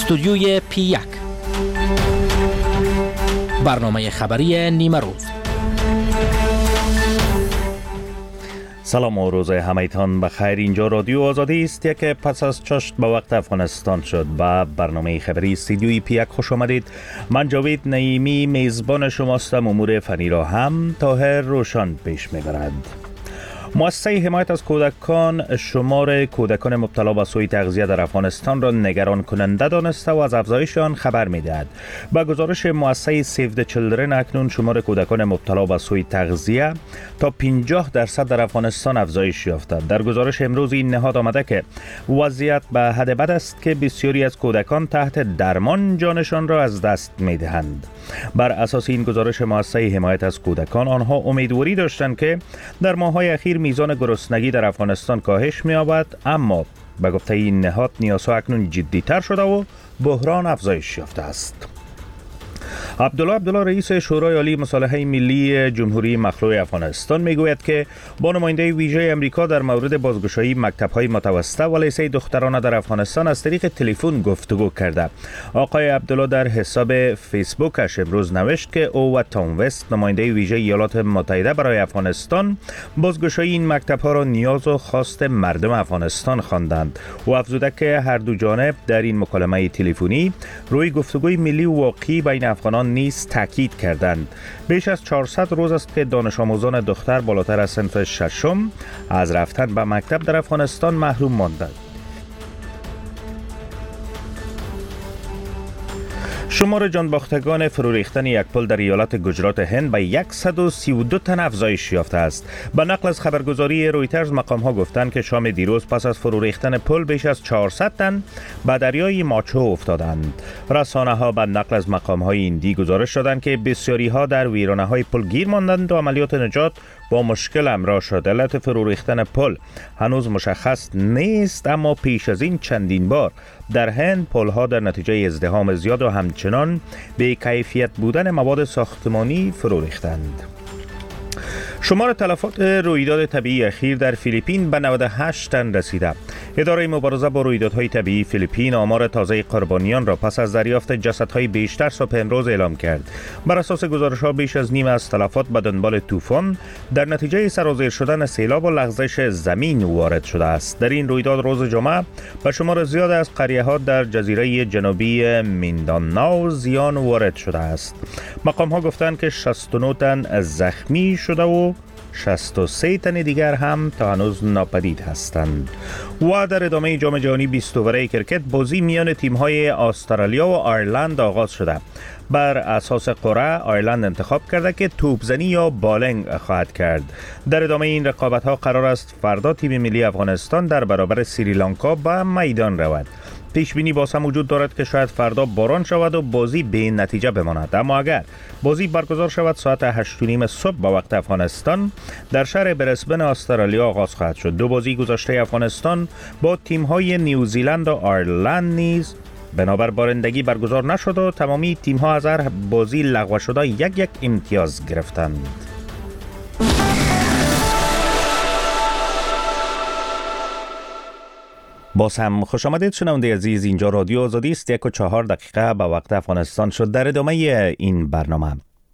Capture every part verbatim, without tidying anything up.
استودیوی پی یک، برنامه خبری نیمه روز. سلام و روز همایتان بخیر. اینجا رادیو آزادی است که پس از چشت به وقت افغانستان شد. با برنامه خبری استودیوی پی یک خوش آمدید. من جاوید نعیمی میزبان شماستم. امور فنی را هم طاهر روشن پیش میبرد. مؤسسه حمایت از کودکان شمار کودکان مبتلا به سوء تغذیه در افغانستان را نگران کننده دانسته و از افزایش آن خبر می‌دهد. با گزارش مؤسسه سیو د چیلدرن اکنون شمار کودکان مبتلا به سوء تغذیه تا پنجاه درصد در افغانستان افزایش یافته. در گزارش امروز این نهاد آمده که وضعیت به حد بد است که بسیاری از کودکان تحت درمان جانشان را از دست می‌دهند. بر اساس این گزارش مؤسسه حمایت از کودکان، آنها امیدواری داشتند که در ماه‌های اخیر میزان گرسنگی در افغانستان کاهش می‌یابد، اما به گفته این نهاد نیازها اکنون جدی‌تر شده و بحران افزایش یافته است. عبدالله عبدالله رئیس شورای عالی مصالحه ملی جمهوری مخلوع افغانستان میگوید که با نماینده ویژه امریکا در مورد بازگشایی مکتب‌های متوسطه و لیسه دخترانه در افغانستان از طریق تلفن گفتگو کرده. آقای عبدالله در حساب فیسبوکش امروز نوشت که او و تام وست نماینده ویژه ایالات متحده برای افغانستان بازگشایی این مکتب‌ها را نیاز و خواست مردم افغانستان خواندند. او افزوده که هر دو جانب در این مکالمه تلفنی روی گفتگوی ملی و واقعی بین افغانان نیز تاکید کردند. بیش از چهارصد روز است که دانش آموزان دختر بالاتر از صنف ششم از رفتن به مکتب در افغانستان محروم ماندند. شمار جانباختگان فرو ریختن یک پل در ایالت گجرات هند به صد و سی و دو تن افزایش یافته است. به نقل از خبرگزاری رویترز مقام‌ها گفتند که شام دیروز پس از فرو ریختن پل بیش از چهارصد تن به دریای ماچو افتادند. رسانه‌ها به نقل از مقام‌های هندی گزارش دادند که بسیاری‌ها در ویرانه‌های پل گیر ماندند و عملیات نجات با مشکل همراه شد. علت فرو ریختن پل هنوز مشخص نیست، اما پیش از این چندین بار در هند پل‌ها در نتیجه ازدحام زیاد و همچنان به کیفیت بودن مواد ساختمانی فرو ریختند. شمار تلفات رویداد طبیعی اخیر در فیلیپین به نود و هشت تن رسیده. اداره مبارزه با رویدادهای طبیعی فیلیپین آمار تازه قربانیان را پس از دریافت جسدهای بیشتر صبح امروز اعلام کرد. بر اساس گزارش‌ها بیش از نیم از تلفات به دنبال طوفان در نتیجه سرازیر شدن سیلاب و لغزش زمین وارد شده است. در این رویداد روز جمعه به شمار زیاد از قریه‌ها در جزیره جنوبی مینداناو زیان وارد شده است. مقام‌ها گفتند که شصت و نه تن زخمی شده و شصت و سه تن دیگر هم تا هنوز ناپدید هستند. و در ادامه جام جهانی بیست اووره کرکت بازی میان تیم‌های استرالیا و آیرلند آغاز شده. بر اساس قرعه آیرلند انتخاب کرده که توپزنی یا بالینگ خواهد کرد. در ادامه این رقابت‌ها قرار است فردا تیم ملی افغانستان در برابر سریلانکا به میدان رود. پیش بینی باز هم وجود دارد که شاید فردا باران شود و بازی به نتیجه بماند، اما اگر بازی برگزار شود ساعت هشت و نیم صبح با وقت افغانستان در شهر برسبن استرالیا آغاز خواهد شد. دو بازی گذشته افغانستان با تیم‌های نیوزیلند و آیرلند نیز بنابر بارندگی برگزار نشد و تمامی تیم‌ها از هر بازی لغو شده یک یک امتیاز گرفتند. باز هم خوش آمدید شنونده عزیز. اینجا رادیو آزادی است. یک و چهار دقیقه به وقت افغانستان شد. در ادامه این برنامه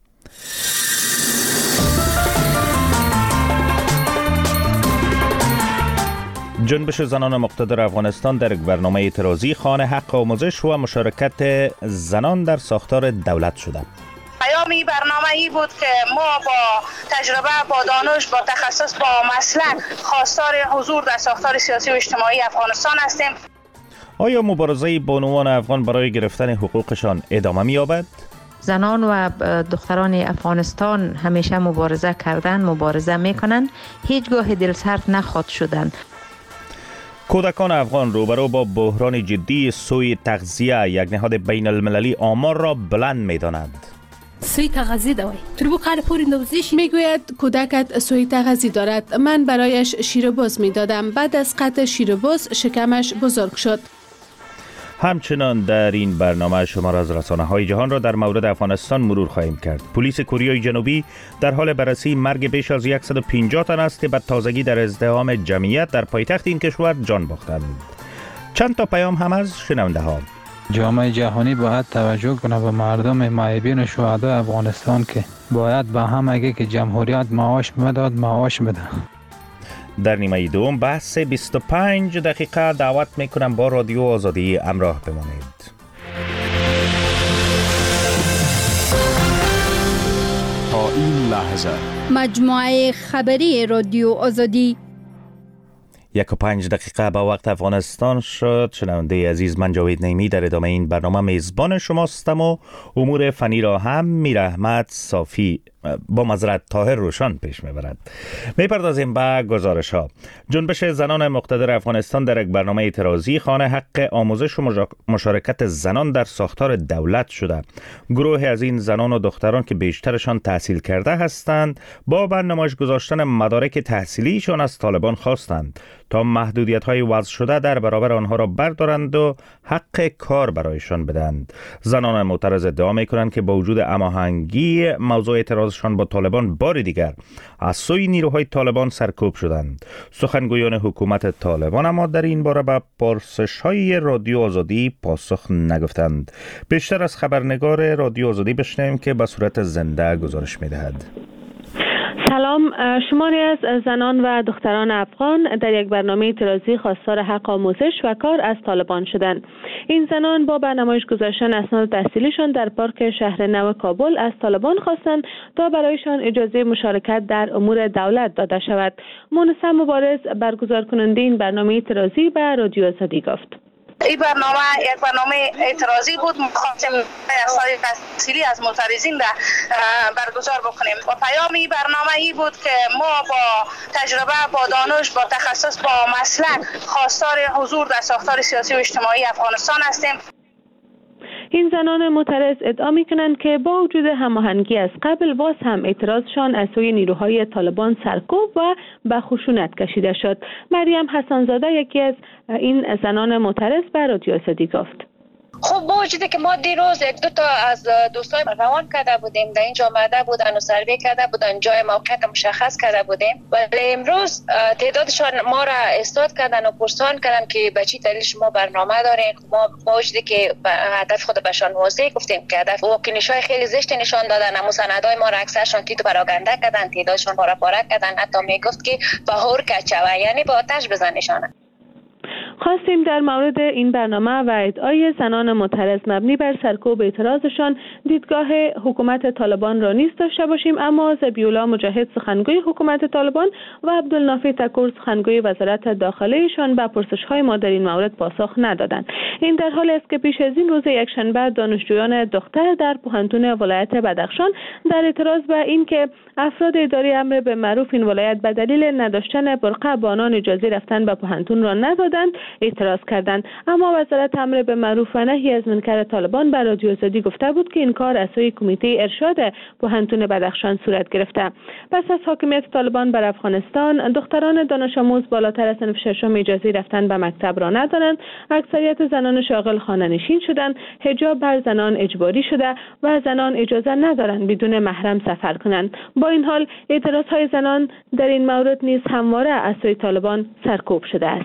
جنبش زنان مقتدر افغانستان در یک برنامه اعتراضی خانه حق آموزش و مشارکت زنان در ساختار دولت شده. پیام این برنامه ای بود که ما با تجربه، با دانش، با تخصص، با مسلک خواستار حضور در ساختار سیاسی و اجتماعی افغانستان هستیم. آیا مبارزه بانوان افغان برای گرفتن حقوقشان ادامه می‌یابد؟ زنان و دختران افغانستان همیشه مبارزه کردن، مبارزه میکنن، هیچگاه دلسرد نخواد شدن. کودکان افغان روبرو با بحران جدی سوء تغذیه، یک نهاد بین المللی آمار را بلند می‌داند. سوی تغذیه دارد. تو قال پوری نوزش میگوید کودکت سوی تغذیه دارد. من برایش شیر بز میدادم. بعد از قطع شیر بز شکمش بزرگ شد. همچنان در این برنامه شمار از رسانه‌های جهان را در مورد افغانستان مرور خواهیم کرد. پلیس کره جنوبی در حال بررسی مرگ بیش از صد و پنجاه تن است که به تازگی در ازدحام جمعیت در پایتخت این کشور جان باختند. چند تا پیام هم از شنونده ها. جامعه جهانی باید توجه کنه به مردم معیبین شهدای افغانستان که باید به هم اگه که جمهوریت معاش میداد معاش بده. در نیمه دوم بحث بیست و پنج دقیقه دعوت میکنم با رادیو آزادی همراه بمانید. تا این لحظه مجموعه خبری رادیو آزادی یک و پنج دقیقه با وقت افغانستان شد. شنونده عزیز، من جاوید نیمی در ادامه این برنامه میزبان شماستم و امور فنی را هم میر احمد صافی با معذرت طاهر روشان پیش میبرد. میپردازیم به گزارش ها. جنبش زنان مقتدر افغانستان در یک برنامه اعتراضی خانه حق آموزش و مشارکت زنان در ساختار دولت شده. گروه از این زنان و دختران که بیشترشان تحصیل کرده هستند با برنامه‌اش گذاشتن مدارک تحصیلیشان از طالبان خواستند تا محدودیت های وضع شده در برابر آنها را بردارند و حق کار برایشان بدهند. زنان معترض ادعا میکنند که با وجود هماهنگی موضوع اعتراضشان با طالبان بار دیگر از سوی نیروهای طالبان سرکوب شدند. سخنگویان حکومت طالبان اما در این باره به پرسش های رادیو آزادی پاسخ نگفتند. بیشتر از خبرنگار رادیو آزادی بشنویم که به صورت زنده گزارش میدهد. سلام. شماری از زنان و دختران افغان در یک برنامه اعتراضی خواستار حق آموزش و کار از طالبان شدند. این زنان با برنامه‌اش گذاشتن اسناد تحصیلیشان در پارک شهر نو کابل از طالبان خواستند تا برایشان اجازه مشارکت در امور دولت داده شود. مونس مبارز برگزار کننده این برنامه اعتراضی به رادیو آزادی گفت: این برنامه یک برنامه اعتراضی بود. می‌خواستیم اسناد تحصیلی از معترضین را برگزار بکنیم و پیام این برنامه ای بود که ما با تجربه، با دانش، با تخصص، با مسلک خواستار حضور در ساختار سیاسی و اجتماعی افغانستان هستیم. این زنان معترض ادعا می‌کنند که با وجود هماهنگی از قبل باز هم اعتراضشان از سوی نیروهای طالبان سرکوب و به خشونت کشیده شد. مریم حسن‌زاده یکی از این زنان معترض به رادیو آزادی گفت: خب با وجودی که ما دیروز یک دو تا از دوستای روان کرده بودیم، در اینجا آمده بودن و سروی کرده بودن، جای موقعیت مشخص کرده بودیم، ولی امروز تعدادشان ما را استاد کردن و پرسان کردن که به چی دلیل شما برنامه دارین. ما با وجودی که هدف خود بهشان واضح گفتیم که هدف واکنش‌های خیلی زشت نشان دادن، اما سندای ما را اکثرشان تیتو پراگنده کردن، تعدادشان پاره پاره کردن، حتی میگفت که بهور کچوا، یعنی با آتش بزنشان. خواستیم در مورد این برنامه و ادعای زنان معترض مبنی بر سرکوب اعتراضشان دیدگاه حکومت طالبان را نیز داشته باشیم، اما ذبیح‌الله مجاهد سخنگوی حکومت طالبان و عبدالنافع تکور سخنگوی وزارت داخله‌شان به پرسش‌های ما در این مورد پاسخ ندادند. این در حالی است که پیش از این روز یکشنبه دانشجویان دختر در پوهنتون ولایت بدخشان در اعتراض به اینکه افراد اداره امر به معروف این ولایت به دلیل نداشتن برقه به آنان اجازه رفتن به پوهنتون را ندادند اعتراض کردند. اما وزارت امر به معروف و نهی از منکر طالبان به رادیو آزادی گفته بود که این کار از سوی کمیته ارشاد پوهنتون بدخشان صورت گرفته. پس از حاکمیت طالبان بر افغانستان، دختران دانش آموز بالاتر از صنف ششم اجازه رفتن به مکتب را ندارند. اکثریت زنان شاغل خانه نشین شدند. حجاب بر زنان اجباری شده و زنان اجازه ندارند بدون محرم سفر کنند. با این حال اعتراضهای زنان در این مورد نیز همواره از سوی طالبان سرکوب شده است.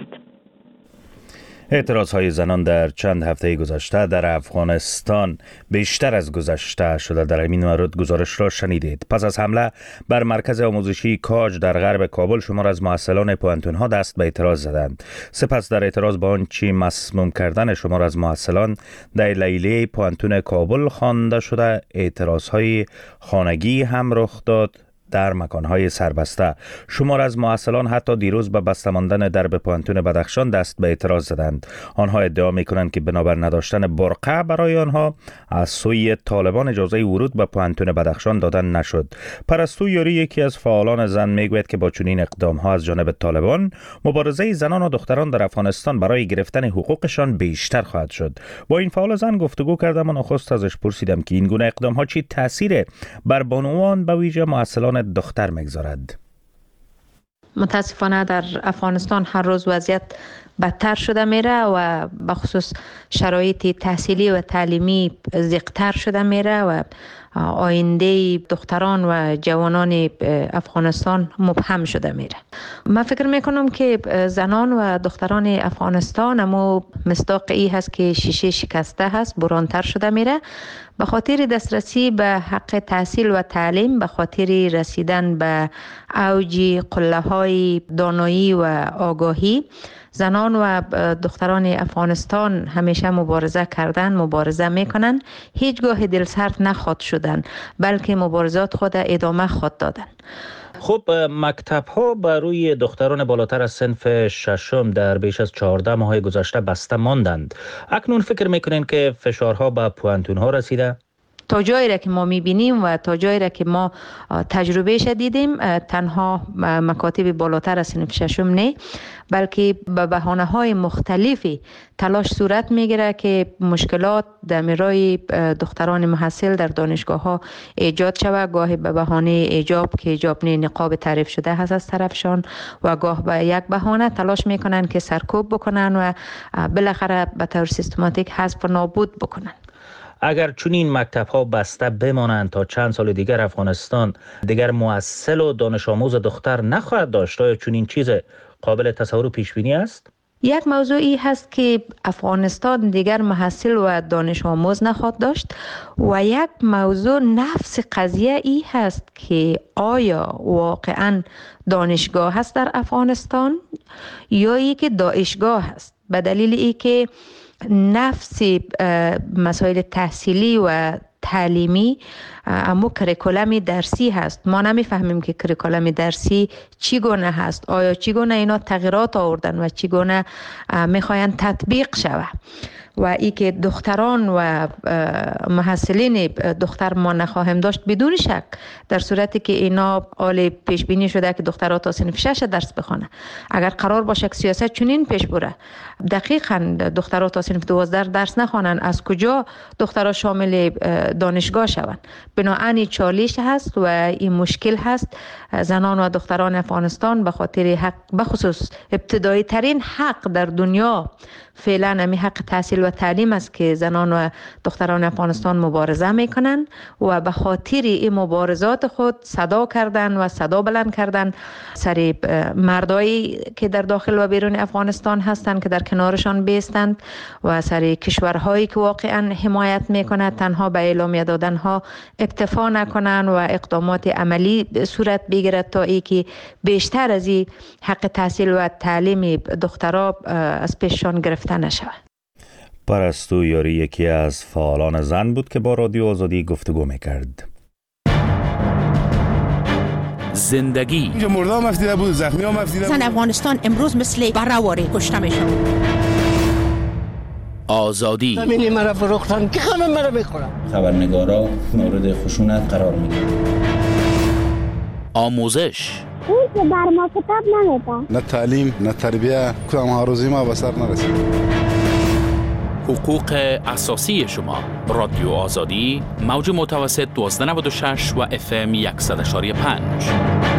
اعتراضهای زنان در چند هفته گذشته در افغانستان بیشتر از گذشته شده. در این مورد گزارش را شنیدید. پس از حمله بر مرکز آموزشی کاج در غرب کابل، شمار از محصلان پوهنتون‌ها دست به اعتراض زدند. سپس در اعتراض با آنچه مسموم کردن شمار از محصلان در لیلیه پوهنتون کابل خوانده شده، اعتراضهای خانگی هم رخ داد در مکانهای سربسته. شمار از محصلان حتی دیروز به بسته ماندن درب پوهنتون بدخشان دست به اعتراض زدند. آنها ادعا می‌کنند که بنابر نداشتن برقه برای آنها از سوی طالبان اجازه ورود به پوهنتون بدخشان دادن نشد. پرستو یاری یکی از فعالان زن میگوید که با چنین اقدام‌ها از جانب طالبان، مبارزه زنان و دختران در افغانستان برای گرفتن حقوقشان بیشتر خواهد شد. با این فعال زن گفتگو کردم و نخست ازش پرسیدم که این گونه اقدام‌ها چی تأثیر بر بانوان به ویژه محصلان دختر میگذارد. متاسفانه در افغانستان هر روز وضعیت بدتر شده میره و بخصوص شرایط تحصیلی و تعلیمی زیقتر شده میره و آینده دختران و جوانان افغانستان مبهم شده میره. من فکر میکنم که زنان و دختران افغانستان اما مصداق ای هست که شیشه شکسته هست، برانتر شده میره. به خاطر دسترسی به حق تحصیل و تعلیم، به خاطر رسیدن به اوج قله های دانایی و آگاهی، زنان و دختران افغانستان همیشه مبارزه کردن، مبارزه میکنن، هیچگاه دلسرد نخواد شدن، بلکه مبارزات خود ادامه خواد دادن. خب مکتب ها بر روی دختران بالاتر از صنف ششم در بیش از چهارده ماه گذشته بسته ماندند. اکنون فکر میکنین که فشارها به پوانتون ها رسیده؟ تا جایی را که ما میبینیم و تا جایی را که ما تجربه شدیدیم، تنها مکاتب بالاتر از صنف ششم نه، بلکه به بهانه های مختلفی تلاش صورت میگیره که مشکلات در میرای دختران محصل در دانشگاه ها ایجاد شود. گاهی به بهانه ایجاب که ایجاب نه نقاب تعریف شده هست از طرفشان، و گاه به یک بهانه تلاش میکنن که سرکوب بکنن و بالاخره به طور سیستماتیک حذف و نابود بکنن. اگر چنین مکتب ها بسته بمانند تا چند سال دیگر افغانستان دیگر محصل و دانش آموز دختر نخواهد داشت، آیا چنین چیز قابل تصور و پیش بینی است؟ یک موضوعی هست که افغانستان دیگر محصل و دانش آموز نخواهد داشت، و یک موضوع نفس قضیه ای هست که آیا واقعا دانشگاه هست در افغانستان یا ای که داعشگاه هست، به دلیل ای که نفس مسائل تحصیلی و تعلیمی اما کریکولم درسی هست. ما نمیفهمیم که کریکولم درسی چی گونه هست، آیا چی گونه اینا تغییرات آوردن و چی گونه میخواین تطبیق شوه. و ای که دختران و محصلین دختر ما نخواهیم داشت بدون شک، در صورتی که اینا آل پیش بینی شده که دخترها تا صنف شش درس بخونه. اگر قرار باشه که سیاست چنین پیش بره، دقیقاً دخترها تا صنف دوازده درس نخوانن، از کجا دخترها شامل دانشگاه شوند؟ بنابراین چالش هست و این مشکل هست. زنان و دختران افغانستان به خاطر حق، بخصوص ابتدایی ترین حق در دنیا فعلا همی حق تحصیل و تعلیم است که زنان و دختران افغانستان مبارزه میکنن، و به خاطر این مبارزات خود صدا کردن و صدا بلند کردن سر مردایی که در داخل و بیرون افغانستان هستند که در کنارشان بیستند، و سر کشورهایی که واقعا حمایت میکنند تنها به اعلامیه دادن ها اکتفا نکنن و اقدامات عملی صورت بگیرد تا ای که بیشتر از این حق تحصیل و تعلیم دخترها از پیششان گرفته نشود. پرستو یاری یکی از فعالان زن بود که با رادیو آزادی گفتگو میکرد. زندگی اینجا مردم مفتیده بود، زخمی ها مفتیده بود. زن افغانستان امروز مثل برهواری کشته میشن. آزادی زمینی مرا فروختن که همه مرا میخورن. خبرنگارا مورد خشونت قرار میگیرن. آموزش اون که بر ما کتاب نمیده. نه تعلیم نه تربیه، کدام هاروزی ما به سر نرسید. حقوق اساسی شما. رادیو آزادی، موج متوسط دوازده نود و شش و اف ام صد و یک و پنج.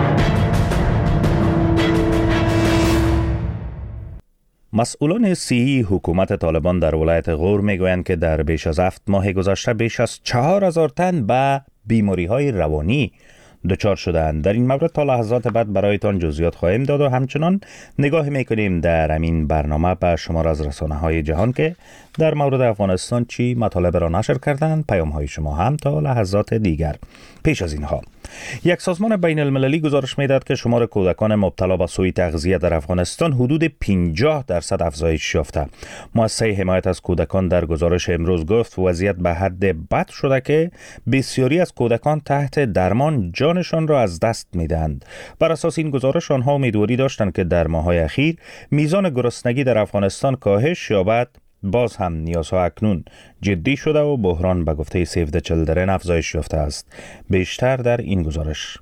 مسئولان صحی حکومت طالبان در ولایت غور میگویند که در بیش از هفت ماه گذشته بیش از چهار هزار تن به بیماری های روانی دچار شدند. در این مورد تا لحظات بعد برایتان جزئیات خواهیم داد و همچنان نگاه میکنیم در همین برنامه به شمار از رسانه های جهان که در مورد افغانستان چی مطالب را نشر کردند. پیام های شما هم تا لحظات دیگر. پیش از اینها یک سازمان بین المللی گزارش میداد که شمار کودکان مبتلا به سوء تغذیه در افغانستان حدود پنجاه درصد افزایش یافته. مؤسسه حمایت از کودکان در گزارش امروز گفت وضعیت به حد بد شده که بسیاری از کودکان تحت درمان جانشان را از دست میدهند. بر اساس این گزارش آنها امیدواری داشتند که در ماه‌های اخیر میزان گرسنگی در افغانستان کاهش یابد. باز هم نیازها اکنون جدی شده و بحران به گفته سیو د چیلدرن افزایش یافته است. بیشتر در این گزارش.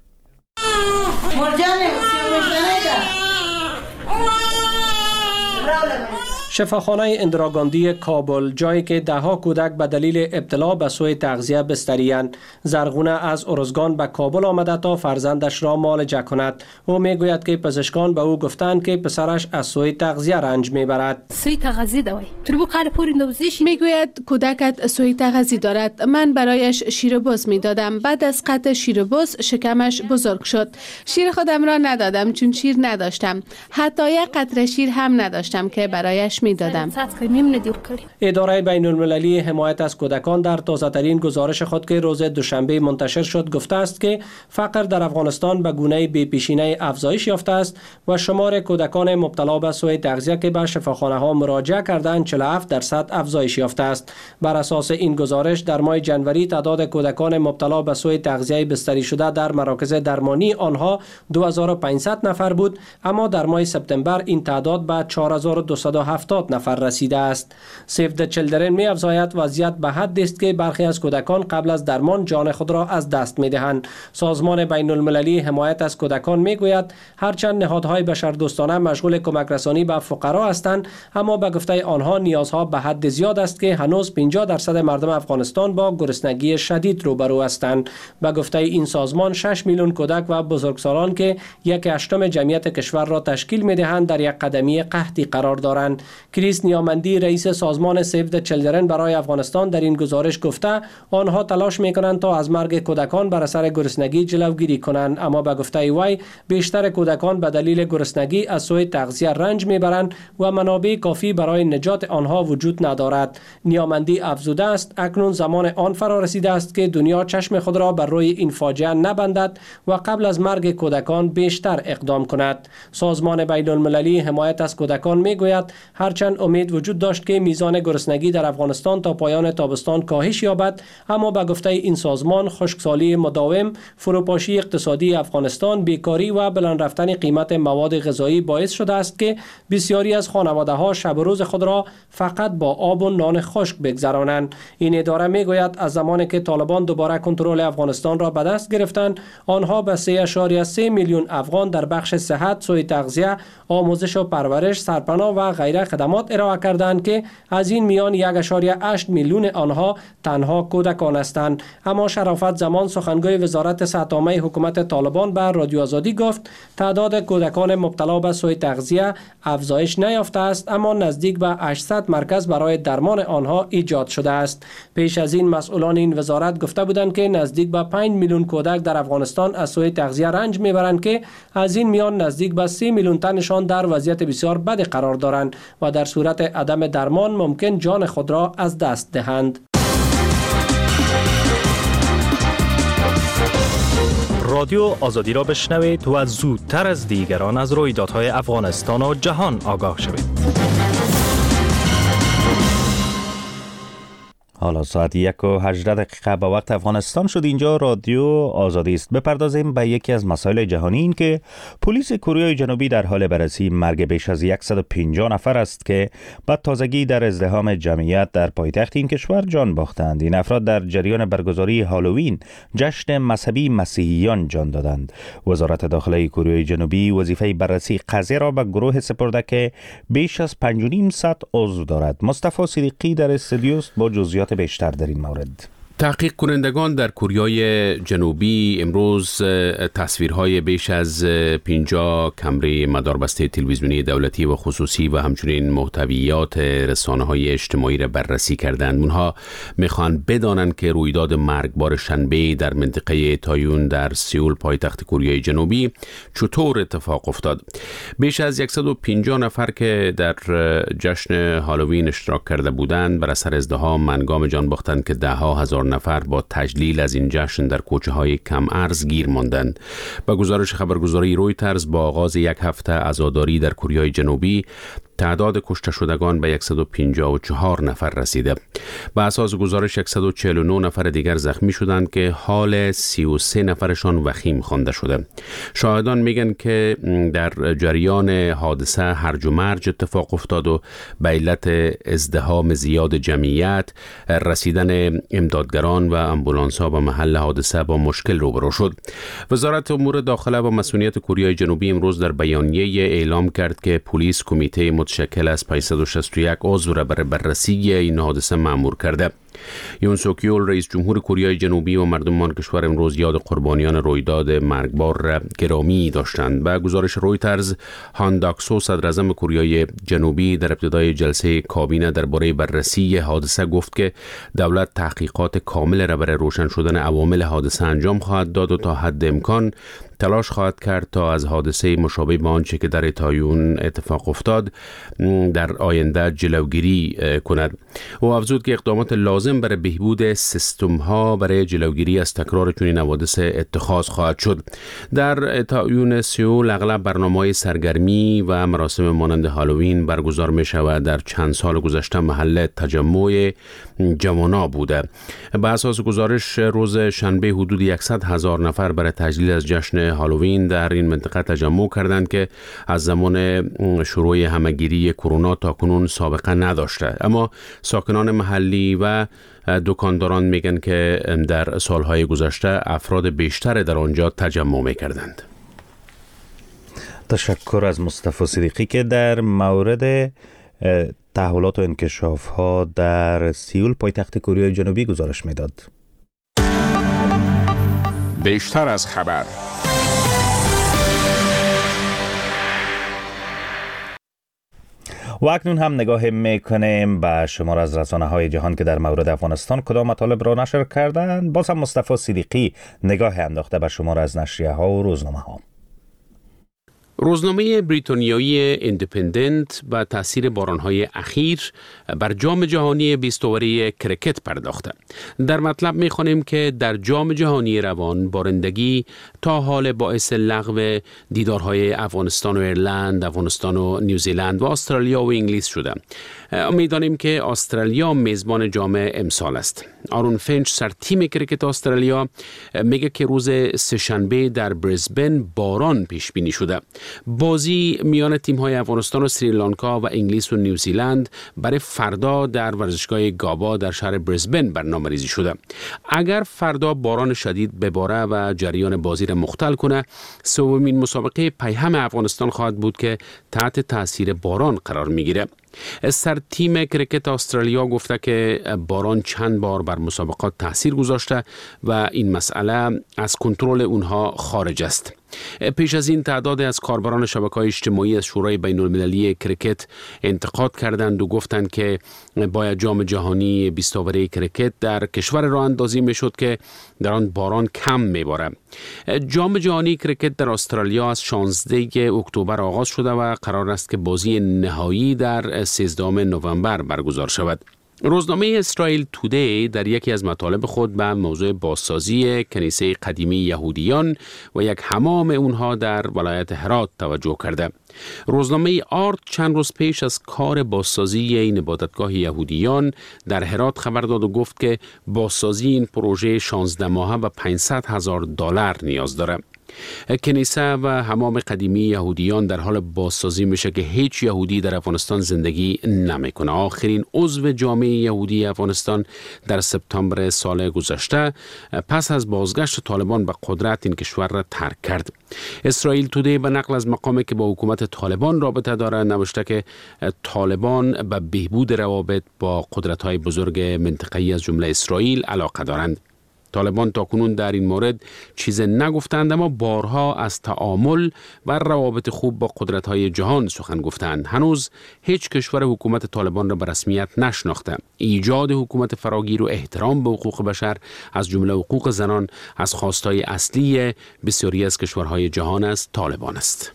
شفاخانه اندراگاندی کابل، جایی که دهها کودک به دلیل ابتلا به سوء تغذیه بستری‌اند. زرغونه از ارزگان به کابل آمده تا فرزندش را معالجه کند. او میگوید که پزشکان به او گفتند که پسرش از سوء تغذیه رنج میبرد. سوء تغذیه دوای تربو قال پوری نوزیش میگوید کودکت سوء تغذیه دارد. من برایش شیر بز میدادم. بعد از قطع شیر بز شکمش بزرگ شد. شیر خودم را ندادم چون شیر نداشتم. حتی یک قطره شیر هم نداشتم که برایش میدادم. اداره بین المللی حمایت از کودکان در تازه‌ترین گزارش خود که روز دوشنبه منتشر شد گفته است که فقر در افغانستان به گونه بی‌پیشینه افزایش یافته است و شمار کودکان مبتلا به سوء تغذیه که به شفاخانه ها مراجعه کردند چهل و هفت درصد افزایش یافته است. بر اساس این گزارش در ماه جنوری تعداد کودکان مبتلا به سوء تغذیه بستری شده در مراکز درمانی آنها دو هزار و پانصد نفر بود، اما در ماه سپتامبر این تعداد به چهار هزار و دویست و هفتاد نفر رسیده است. سیو د چیلدرن می افزاید وضعیت به حدی است که برخی از کودکان قبل از درمان جان خود را از دست می دهند. سازمان بین المللی حمایت از کودکان می گوید هرچند نهادهای بشردوستانه مشغول کمک رسانی به فقرا هستند، اما به گفته آنها نیازها به حد زیاد است که هنوز پنجاه درصد مردم افغانستان با گرسنگی شدید روبرو هستند. به گفته این سازمان شش میلیون کودک و بزرگسالان که یک هشتم جمعیت کشور را تشکیل می دهند در یک قدمی قحطی قرار دارند. کریس نیامندی رئیس سازمان سیو د چیلدرن برای افغانستان در این گزارش گفته آنها تلاش می کنند تا از مرگ کودکان بر اثر گرسنگی جلوگیری کنند، اما به گفته وی بیشتر کودکان به دلیل گرسنگی از سوء تغذیه رنج می برند و منابع کافی برای نجات آنها وجود ندارد. نیامندی افزوده است اکنون زمان آن فرا رسیده است که دنیا چشم خود را بر روی این فاجعه نبندد و قبل از مرگ کودکان بیشتر اقدام کند. سازمان بین المللی حمایت از کودکان می گوید هرچند امید وجود داشت که میزان گرسنگی در افغانستان تا پایان تابستان کاهش یابد، اما به گفته این سازمان خشکسالی مداوم، فروپاشی اقتصادی افغانستان، بیکاری و بلند رفتن قیمت مواد غذایی باعث شده است که بسیاری از خانواده‌ها شب و روز خود را فقط با آب و نان خشک بگذرانند. این اداره میگوید از زمانی که طالبان دوباره کنترل افغانستان را به دست گرفتند، آنها به سه اشاریه سه میلیون افغان در بخش صحت، سوء تغذیه، آموزش و پرورش، سرپناه و غیره خدمات ارائه کردند که از این میان یک اشاریه هشت میلیون آنها تنها کودکان هستند. اما شرافت زمان سخنگوی وزارت صحت عامه حکومت طالبان به رادیو آزادی گفت تعداد کودکان مبتلا به سوء تغذیه افزایش نیافته است، اما نزدیک به هشتصد مرکز برای درمان آنها ایجاد شده است. پیش از این مسئولان این وزارت گفته بودند که نزدیک به پنج میلیون کودک در افغانستان از سوء تغذیه رنج میبرند که از این میان نزدیک به سه میلیون تنشان در وضعیت بسیار بد قرار دارند و در صورت عدم درمان ممکن جان خود را از دست دهند. رادیو آزادی را بشنوید و زودتر از دیگران از رویدادهای افغانستان و جهان آگاه شوید. حالا ساعت یک و هجده دقیقه به وقت افغانستان شد. اینجا رادیو آزادی است. بپردازیم به یکی از مسائل جهانی، این که پلیس کره جنوبی در حال بررسی مرگ بیش از صد و پنجاه نفر است که بعد تازگی در ازدحام جمعیت در پایتخت این کشور جان باختند. این افراد در جریان برگزاری هالووین، جشن مذهبی مسیحیان، جان دادند. وزارت داخله کره جنوبی وظیفه بررسی قضیه را به گروه سپرده که بیش از پنج و نیم صد عضو دارد. مصطفی صدیقی در استودیو است با جزئیات بیشتر در این مورد. تحقیق کنندگان در کره جنوبی امروز تصویرهای بیش از پنجاه کمره مداربسته تلویزیونی دولتی و خصوصی و همچنین محتویات رسانه‌های اجتماعی را بررسی کردند. اونها میخوان بدانند که رویداد مرگبار شنبه در منطقه تایون در سئول پایتخت کره جنوبی چطور اتفاق افتاد. بیش از صد و پنجاه نفر که در جشن هالووین اشتراک کرده بودند بر اثر ازدحام هنگام جان باختند که ده ها هزار نفر با تجلیل از این جشن در کوچه های کم ارز گیر ماندند. با گزارش خبرگزاری رویترز با آغاز یک هفته عزاداری در کره جنوبی تعداد کشته شدگان به صد و پنجاه و چهار نفر رسیده. به اساس گزارش صد و چهل و نه نفر دیگر زخمی شدند که حال سی و سه نفرشان وخیم خوانده شده. شاهدان میگن که در جریان حادثه هرج و مرج اتفاق افتاد و به علت ازدحام زیاد جمعیت رسیدن امدادگران و امبولانس‌ها به محل حادثه با مشکل روبرو شد. وزارت امور داخله و مسئولیت کره جنوبی امروز در بیانیه اعلام کرد که پلیس کمیته متشکل از پانصد و شصت و یک عضو را برای بررسی این حادثه مأمور کرده. یون سوک یول رئیس جمهور کره جنوبی و مردمان کشور امروز یاد قربانیان رویداد مرگبار را گرامی داشتند. به گزارش رویترز، هان داکسو صدر اعظم کره جنوبی در ابتدای جلسه کابینه درباره بررسی حادثه گفت که دولت تحقیقات کامل را برای روشن شدن عوامل حادثه انجام خواهد داد و تا حد امکان تلاش خواهد کرد تا از حادثه مشابه به آنچه که در تایون اتفاق افتاد در آینده جلوگیری کند. او افزود که اقدامات لازم برای بهبود سیستم ها برای جلوگیری از تکرار چنین حوادث اتخاذ خواهد شد. در تایون سئول اغلب برنامه‌های سرگرمی و مراسم مانند هالووین برگزار می شود. در چند سال گذشته محل تجمع جوانا بوده. به اساس گزارش روز شنبه حدود صد هزار نفر برای تجلیل از جشن هالووین در این منطقه تجمع کردند که از زمان شروع همهگیری کرونا تا کنون سابقه نداشته. اما ساکنان محلی و دکانداران میگن که در سالهای گذشته افراد بیشتر در آنجا تجمع میکردند. تشکر از مصطفی صدیقی که در مورد تحولات و انکشاف ها در سئول پایتخت کره جنوبی گزارش میداد. بیشتر از خبر. و اکنون هم نگاه میکنیم به شمار از رسانه های جهان که در مورد افغانستان کدام مطالب را نشر کردند. باز هم مصطفی صدیقی نگاه انداخته به شمار از نشریه ها و روزنامه ها. روزنامه بریتانیایی ایندیپندنت با تاثیر بارانهای اخیر بر جام جهانی بیست اووری کرکت پرداخته. در مطلب می‌خوانیم که در جام جهانی روان بارندگی تا حال باعث لغو دیدارهای افغانستان و ایرلند، افغانستان و نیوزیلند و استرالیا و انگلیس شده. امیدواریم که استرالیا میزبان جام امسال است. آرون فینچ سر تیم کرکت استرالیا میگه که روز سه‌شنبه در بریزبن باران پیش بینی شده. بازی میان تیم‌های افغانستان و سریلانکا و انگلیس و نیوزیلند برای فردا در ورزشگاه گابا در شهر بریزبن برنامه‌ریزی شده. اگر فردا باران شدید بباره و جریان بازی را مختل کنه، سومین مسابقه پیهم افغانستان خواهد بود که تحت تاثیر باران قرار میگیره. سر تیم کرکت استرالیا گفته که باران چند بار بر مسابقات تاثیر گذاشته و این مسئله از کنترل اونها خارج است. پیش از این تعداد از کاربران شبکه‌های اجتماعی از شورای بین المللی کرکت انتقاد کردند و گفتند که باید جام جهانی بیست اووری کرکت در کشور راه اندازی میشد که در آن باران کم میباره. جام جهانی کرکت در استرالیا از شانزده اکتبر آغاز شده و قرار است که بازی نهایی در سیزدهم نوامبر برگزار شود. روزنامه اسرائیل تودی در یکی از مطالب خود به موضوع بازسازی کنیسه قدیمی یهودیان و یک حمام اونها در ولایت هرات توجه کرده. روزنامه آرت چند روز پیش از کار بازسازی این عبادتگاه یهودیان در هرات خبر داد و گفت که بازسازی این پروژه شانزده ماهه و پانصد هزار دلار نیاز داره. کنیسه و حمام قدیمی یهودیان در حال بازسازی میشه که هیچ یهودی در افغانستان زندگی نمیکنه. آخرین عضو جامعه یهودی افغانستان در سپتامبر سال گذشته پس از بازگشت طالبان به قدرت این کشور را ترک کرد. اسرائیل تودی به نقل از مقامی که با حکومت طالبان رابطه داره نوشته که طالبان به بهبود روابط با قدرت‌های بزرگ منطقه‌ای از جمله اسرائیل علاقه دارند. طالبان تاکنون در این مورد چیز نگفتند، اما بارها از تعامل و روابط خوب با قدرت‌های جهان سخن گفتند. هنوز هیچ کشور حکومت طالبان را به رسمیت نشناخته. ایجاد حکومت فراگیر و احترام به حقوق بشر از جمله حقوق زنان از خواستهای اصلی بسیاری از کشورهای جهان از طالبان است.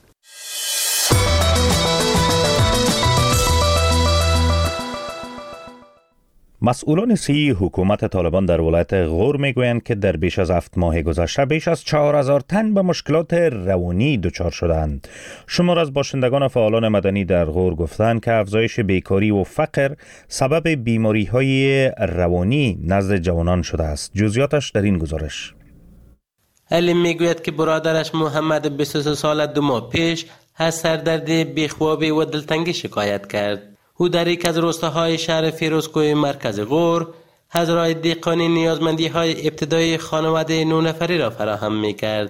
مسئولان سی حکومت طالبان در ولایت غور میگویند که در بیش از هفت ماه گذشته بیش از چهار هزار تن به مشکلات روانی دچار شدند. شمار از باشندگان و فعالان مدنی در غور گفتند که افزایش بیکاری و فقر سبب بیماری های روانی نزد جوانان شده است. جزئیاتش در این گزارش. علی میگوید که برادرش محمد بیست و سه ساله دو ماه پیش از سردردی بیخوابی و دلتنگی شکایت کرد. او در یک از روستاهای شهر فیروزکوه مرکز غور حضرای دیقانی نیازمندی های ابتدایی خانواده نه نفری را فراهم می کرد.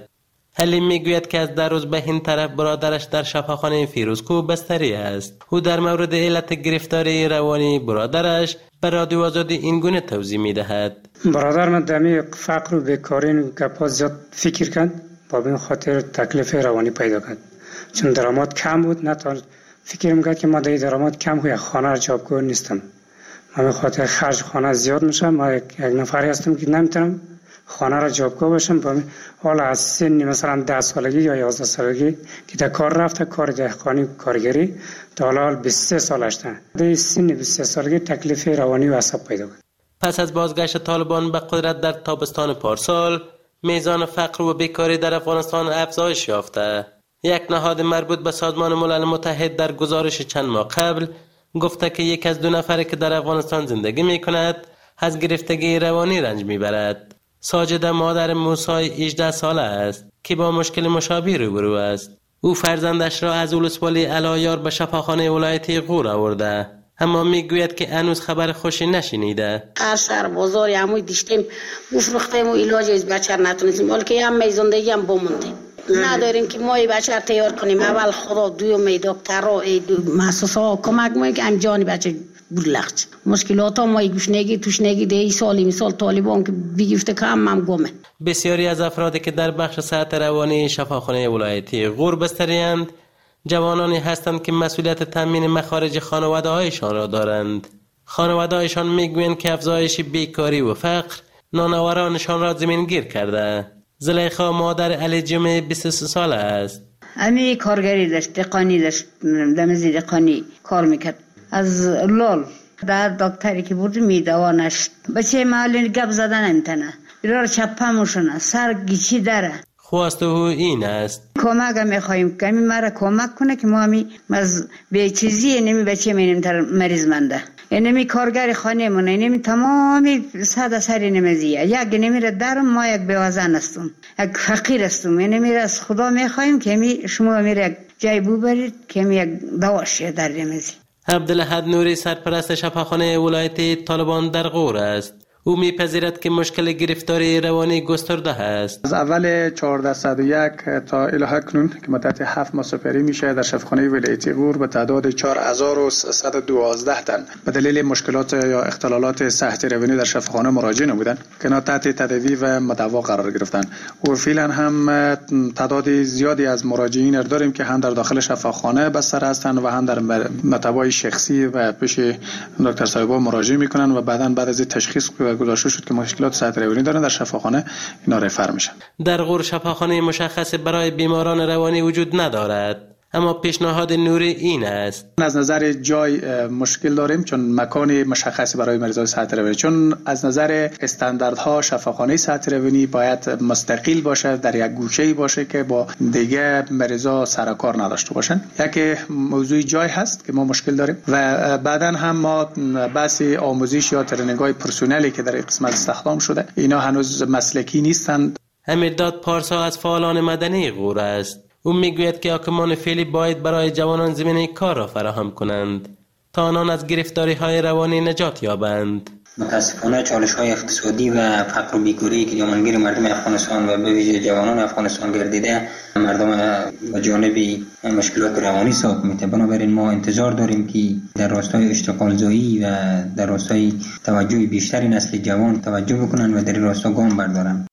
حلیم میگوید که از در روز به این طرف برادرش در شفاخانه فیروزکوه بستری است. او در مورد علت گرفتاری روانی برادرش به رادیو آزادی این گونه توضیح میدهد. برادر من دمی فقر و بیکاری و گپا زیاد فکر کرد، با این خاطر تکلیف روانی پیدا کرد. چون درآمد کم بود، نه تا فکر میکرد که ما در درآمد کم و یک خانه را جابگو نیستم. من به خاطر خرج خانه زیاد میشم، ما یک نفری هستم که نمیتونم خانه را جابگو باشم. حالا از سن مثلا ده سالگی یا یازده سالگی که در کار رفته، کار دهقانی کارگری، تا حالا بیست و سه سالش ده. در سن بیست و سه سالگی تکلیف روانی و عصب پیدا کرد. پس از بازگشت طالبان به قدرت در تابستان پارسال، میزان فقر و بیکاری در افغانستان افزایش یافته. یک نهاد مربوط به سازمان ملل متحد در گزارش چند ماه قبل گفته که یک از دو نفری که در افغانستان زندگی می کند از گرفتگی روانی رنج می برد. ساجده مادر موسی هجده ساله است که با مشکل مشابه روبرو است. او فرزندش را از ولسوالی علایار به شفاخانه ولایتی غور آورده، اما میگوید که هنوز خبر خوشی نشنیده. هر شهر بازاری هموی دیشتیم گفرختیم و علاج از بچه نتونستیم، ولی که هم زندگی هم بموندیم. نداریم که ما بچه تیار کنیم. اول خدا، دوم دکتر را محسوسا کمک میکنه که هم جان بچه بلغچ. مشکلات ها ما گوشنگی توشنگی ده ای سالی مثال طالبان که بگیفته که هم هم گمه. بسیاری از افرادی که در بخش صحت روانی شفاخانه ولایتی غور بستری‌اند جوانانی هستند که مسئولیت تامین مخارج خانواده هایشان را دارند. خانواده هایشان میگویند که افزایش بیکاری و فقر نانآورانشان را زمینگیر کرده. زلیخا مادر علی جمعه بیست و سه ساله است. امی کارگری داشت، دقانی داشت، دمزی دقانی کار میکرد. از لال در دکتری که بود میدوانش بچه محلی گپ زدن نمیتونه، ایرار چپه موشونه، سر گیچی داره. خواست او این است کمک میخواییم که امی مرا کمک کنه که ما امی از به چیزی نمی بچه مینیم تر مریض منده. اینمی کارگر خانه مونه، اینمی تمامی صد سری نمیزیه. یک نمیره درم، ما یک بیوزن هستم، یک فقیر هستم. اینمی از خدا میخواییم که امی شما میره یک جای ببرید که امی یک دواشه در نمیزی. عبدالحد نوری سرپرست شفاخانه ولایتی طالبان در غور است. او میپذیرد که مشکل گرفتاری روانی گسترده است. از اول چهارده صد و یک تا الی اکنون که مدت هفت ماه سپری میشه در شفاخانه ولایتی غور به تعداد چهار هزار و سیصد و دوازده تن به دلیل مشکلات یا اختلالات صحت روانی در شفاخانه مراجعه نمودند که اینا تحت تداوی و مداوا قرار گرفتن. و فعلا هم تعداد زیادی از مراجعین را داریم که هم در داخل شفاخانه بستر هستند و هم در مطبای شخصی و پیش دکتر صاحبا مراجعه میکنن و بعداً بعد از تشخیص گذاشته شد که مشکلات صحت روانی دارن در شفاخانه اینا رفر میشن. در غور شفاخانه مشخص برای بیماران روانی وجود ندارد، اما پیشنهاد نوری این است. از نظر جای مشکل داریم چون مکان مشخصی برای مریضان صحت روانی، چون از نظر استانداردها شفاخانه صحت روانی باید مستقل باشه، در یک گوشه‌ای باشه که با دیگه مریضا سر کار نداشته باشن. یک موضوع جای هست که ما مشکل داریم و بعداً هم ما بحث آموزش یا ترنینگ‌های پرسنلی که در این قسمت استخدام شده اینا هنوز مسلکی نیستند. امیرداد پارسا از فعالان مدنی غور است. او میگوید که حاکمان فعلی باید برای جوانان زمینه کار را فراهم کنند تا آنان از گرفتاری های روانی نجات یابند. متاسفانه چالش های اقتصادی و فقر و بیکاری که جامانگیر مردم افغانستان و به ویژه جوانان افغانستان گردیده مردم به جانب مشکلات روانی ساق میته. بنابراین ما انتظار داریم که در راستای اشتغال زایی و در راستای توجه بیشتری نسل جوان توجه بکنن و در این راستا گام بردارن.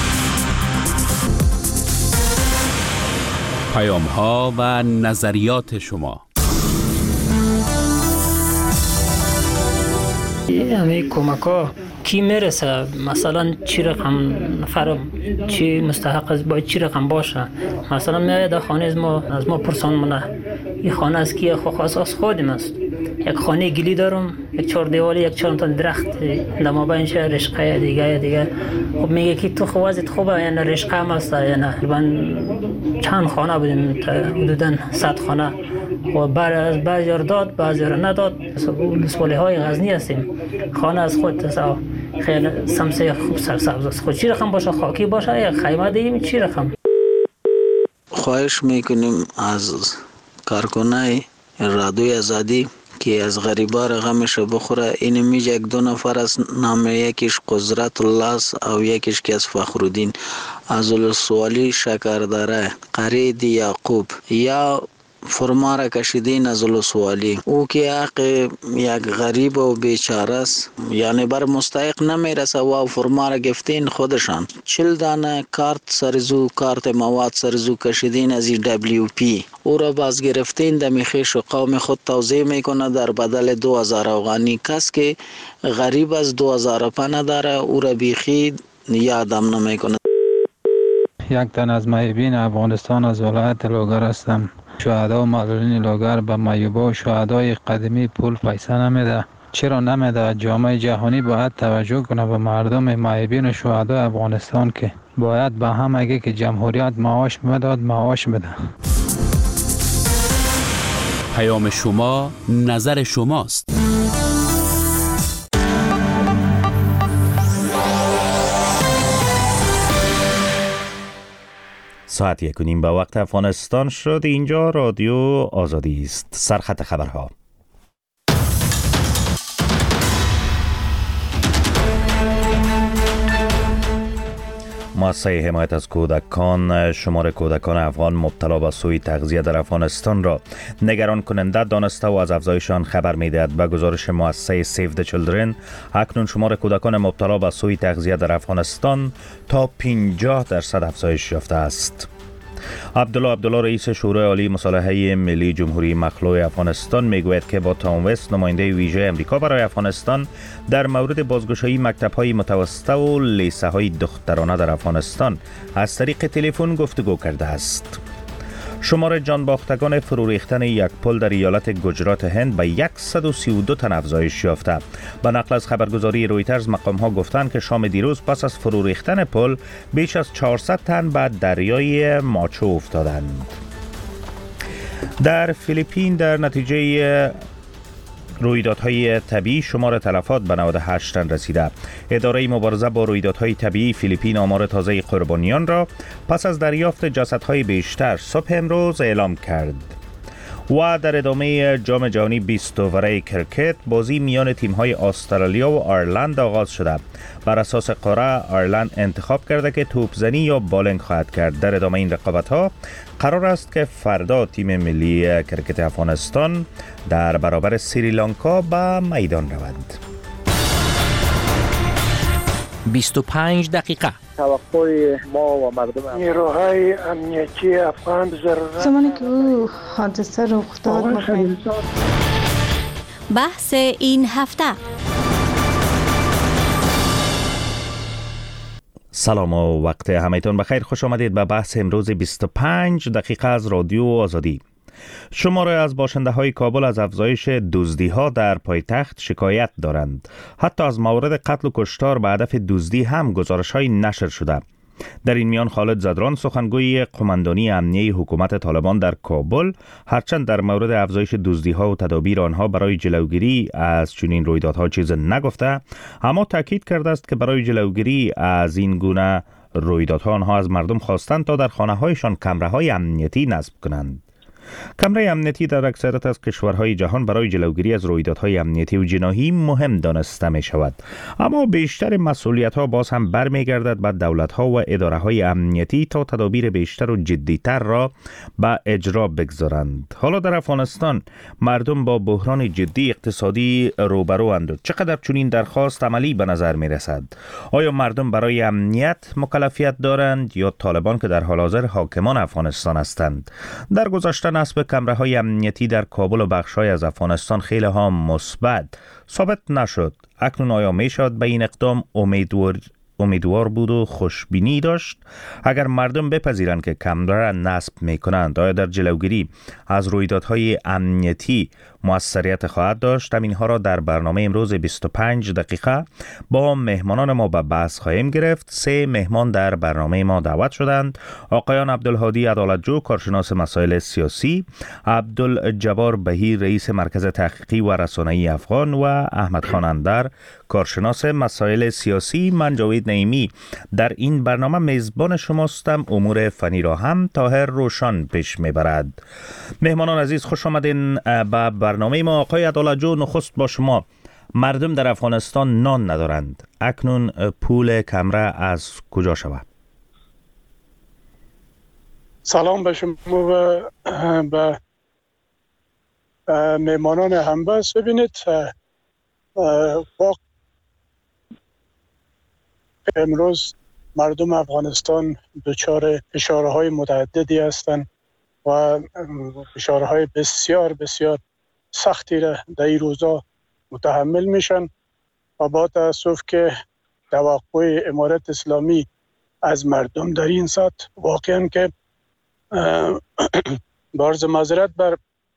پیام ها و نظریات شما. همه کمک ها کی میرسه؟ مثلا چی رقم نفر چی مستحق است، باید چی رقم باشه؟ مثلا میاد در خانه از ما از ما پرسان مونه این خانه از کیه؟ خو خاص از خودم است. یک خانه گلی دارم، یک چهار دیوالی، یک چهار تا درخت لما بینش رشقه دیگه دیگه. خب میگه که تو خوازت خوبه یا نه رشقه هم است یا نه. من چند خانه بودیم حدوداً صد خانه و بعد از بعضی را داد بعضی را نداد. لسوالی های غزنی هستیم، خانه از خود خیلی سمسه خوب سرسبز است. خود چی رقم باشه؟ خاکی باشه یا خیمه دیم؟ چی رقم؟ خواهش میکنیم از کارکنای رادیوی آزادی که از غریبا را غمش بخوره. این میشه یک دو نفر از نام، یکیش قدرت الله است او یکیش که از فخرالدین عضلالسوالی شکردره قرید یعقوب یا فرما را کشیدین عضلالسوالی. او که حق یک غریب و بیچاره است، یعنی بر مستحق نمیرسه و فرما را گفتین خودشان. چل دانه کارت سرزو کارت مواد سرزو کشیدین از دبلیو پی، او را باز گرفتین دمی خیش و قوم خود توضیح میکنه در بدل دو هزار افغانی. کس که غریب از دو هزار روپیه نداره او را بیخی یادم نمیکنه. یک تن از محبین افغانستان از ولایت لوگر هستم. شهدا و معلولین لوگر به مایوبا و شهدای قدیمی پول پیسه نمیده. چرا نمیده؟ جامعه جهانی باید توجه کنه به مردم محبین و شهدای افغانستان که باید به هم اگه که جمهوریت معاش میداد معاش بده. پیام شما نظر شماست. ساعت یک و نیم به وقت افغانستان شد. اینجا رادیو آزادی است. سرخط خبرها. مؤسسه حمایت از کودکان شمار کودکان افغان مبتلا به سوء تغذیه در افغانستان را نگران کننده دانسته و از افزایش آن خبر می‌دهد. به گزارش مؤسسه سیو د چیلدرن اکنون شمار کودکان مبتلا به سوء تغذیه در افغانستان تا پنجاه درصد افزایش یافته است. عبدالله عبدالله رئیس شورای عالی مصالحه ملی جمهوری مخلوع افغانستان میگوید که با تام وست نماینده ویژه امریکا برای افغانستان در مورد بازگشایی مکتب‌های متوسطه و لیسه‌های دخترانه در افغانستان از طریق تلفن گفتگو کرده است. شمار جانباختگان فرو ریختن یک پل در ایالت گجرات هند به صد و سی و دو تن افزایش یافته. به نقل از خبرگزاری رویترز مقام‌ها گفتند که شام دیروز پس از فرو ریختن پل بیش از چهارصد تن به دریای ماچو افتادند. در فیلیپین در نتیجه رویدادهای طبیعی شمار تلفات به نود و هشت تن رسیده. اداره مبارزه با رویدادهای طبیعی فیلیپین آمار تازه قربانیان را پس از دریافت جسدهای بیشتر صبح امروز اعلام کرد. و در ادامه جام جهانی بیست اووره کرکت بازی میان تیم‌های استرالیا و آیرلند آغاز شده. بر اساس قرعه آیرلند انتخاب کرده که توپزنی یا بالینگ خواهد کرد. در ادامه این رقابت‌ها قرار است که فردا تیم ملی کرکت افغانستان در برابر سریلانکا به میدان رود. بیست و پنج دقیقه. توقع ما و مردم نیروهای امنیتی افغان ضرورت زمانی که او حادثه رخ داد بحث این هفته. سلام و وقت همه‌تان بخیر. خوش آمدید به بحث امروز بیست و پنج دقیقه از رادیو آزادی. شماره از باشنده های کابل از افزایش دزدی ها در پایتخت شکایت دارند. حتی از موارد قتل و کشتار به هدف دزدی هم گزارش های نشر شده. در این میان خالد زدران سخنگوی قماندانی امنیه حکومت طالبان در کابل هرچند در مورد افزایش دزدی ها و تدابیر آنها برای جلوگیری از چنین رویدادها چیز نگفته، اما تاکید کرده است که برای جلوگیری از این گونه رویدادها آنها از مردم خواستند تا در خانه هایشان کمره های امنیتی نصب کنند. کمره امنیتی در اکثریت از کشورهای جهان برای جلوگیری از رویدادهای امنیتی و جناحی مهم دانسته می شود، اما بیشتر مسئولیت ها باز هم برمیگردد به دولت ها و اداره های امنیتی تا تدابیر بیشتر و جدیتر را به اجرا بگذارند. حالا در افغانستان مردم با بحران جدی اقتصادی روبرو اند. چقدر چنین درخواست عملی به نظر می رسد؟ آیا مردم برای امنیت مکلفیت دارند یا طالبان که در حال حاضر حاکمان افغانستان هستند؟ در گذشته نصب کمره های امنیتی در کابل و بخش‌های از افغانستان خیلی ها مثبت ثابت نشد. اکنون آیا می شود به این اقدام امیدوار امیدوار بود و خوشبینی داشت؟ اگر مردم بپذیرند که کمره نصب می کنند، آیا در جلوگیری از رویدادهای امنیتی موثریت خواهد داشت؟ اینها را در برنامه امروز بیست و پنج دقیقه با مهمانان ما به بحث خواهیم گرفت. سه مهمان در برنامه ما دعوت شدند: آقایان عبدالهادی عدالتجو، کارشناس مسائل سیاسی، عبدالجبار بهیر، رئیس مرکز تحقیقی و رسانه‌ای افغان و احمد خان اندر، کارشناس مسائل سیاسی. من جاوید نعیمی در این برنامه میزبان شماستم. امور فنی را هم طاهر روشن پیش میبرد. مهمانان عزیز خوش آمدین به برنامه ما. آقای عدالت جو، نخست با شما. مردم در افغانستان نان ندارند. اکنون پول کمره از کجا شود؟ سلام به شما و به میمانان همبست. ببینید امروز مردم افغانستان دچار فشارهای متعددی هستند و فشارهای بسیار بسیار سختی را در این روزا متحمل میشن و با تاسف که توقع امارت اسلامی از مردم در این سطح واقعا که بارز معذرت بر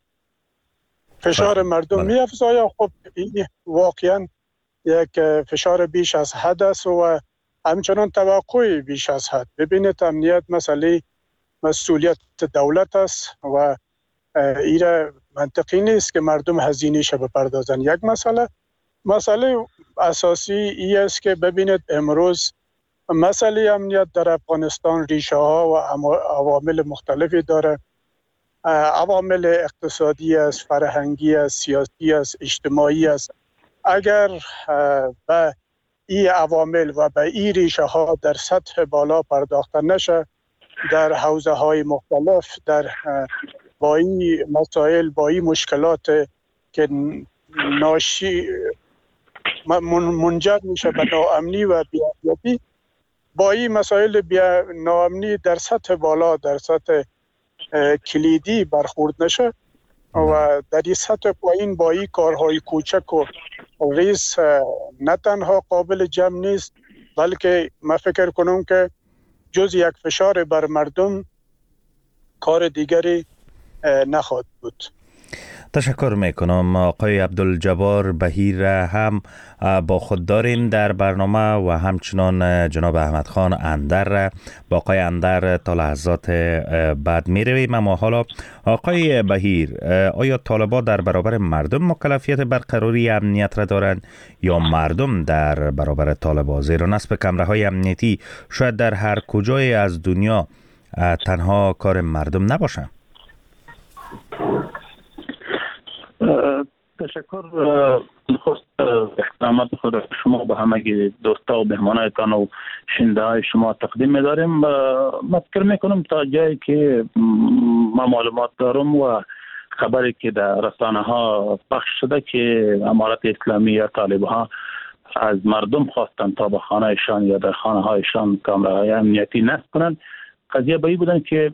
فشار مردم می افزاید. خب این واقعا یک فشار بیش از حد است و همچنان توقع بیش از حد. ببینید امنیت مسئله مسئولیت دولت است و ایره منطقی نیست که مردم هزینه شه بپردازن. یک مسئله مسئله اساسی ای است که ببینید امروز مسئله امنیت در افغانستان ریشه ها و عوامل مختلفی داره. عوامل اقتصادی است، فرهنگی است، سیاسی است، اجتماعی است. اگر به این عوامل و به این ریشه ها در سطح بالا پرداخته نشه، در حوزه های مختلف، در با این مسائل، با این مشکلات که ناشی منجر میشه به ناامنی و بی‌امنیتی، با این مسائل بیا ناامنی در سطح بالا، در سطح کلیدی برخورد نشه و در این سطح پایین با این کارهای کوچک و ریز نه تنها قابل جمع نیست، بلکه من فکر کنم که جز یک فشار بر مردم کار دیگری نخواهد بود. تشکر میکنم. آقای عبدالجبار بهیر هم با خود داریم در برنامه و همچنان جناب احمد خان اندر. با آقای اندر تا لحظات بعد میرویم. اما حالا آقای بهیر، آیا طالبان در برابر مردم مکلفیت برقراری امنیت را دارند یا مردم در برابر طالبان؟ زیرا نصب کمره های امنیتی شاید در هر کجای از دنیا تنها کار مردم نباشه. تشکر. خواست احترامات خود شما به همه دوستا و مهمانایتان و شنونده های شما تقدیم می‌داریم. من فکر میکنم تا جایی که ما معلومات دارم و خبری که در رسانه ها پخش شده که امارت اسلامی یا طالبان از مردم خواستن تا به خانه‌شان یا در خانه هایشان کامراهای امنیتی نصب کنند. قضیه به این بودن که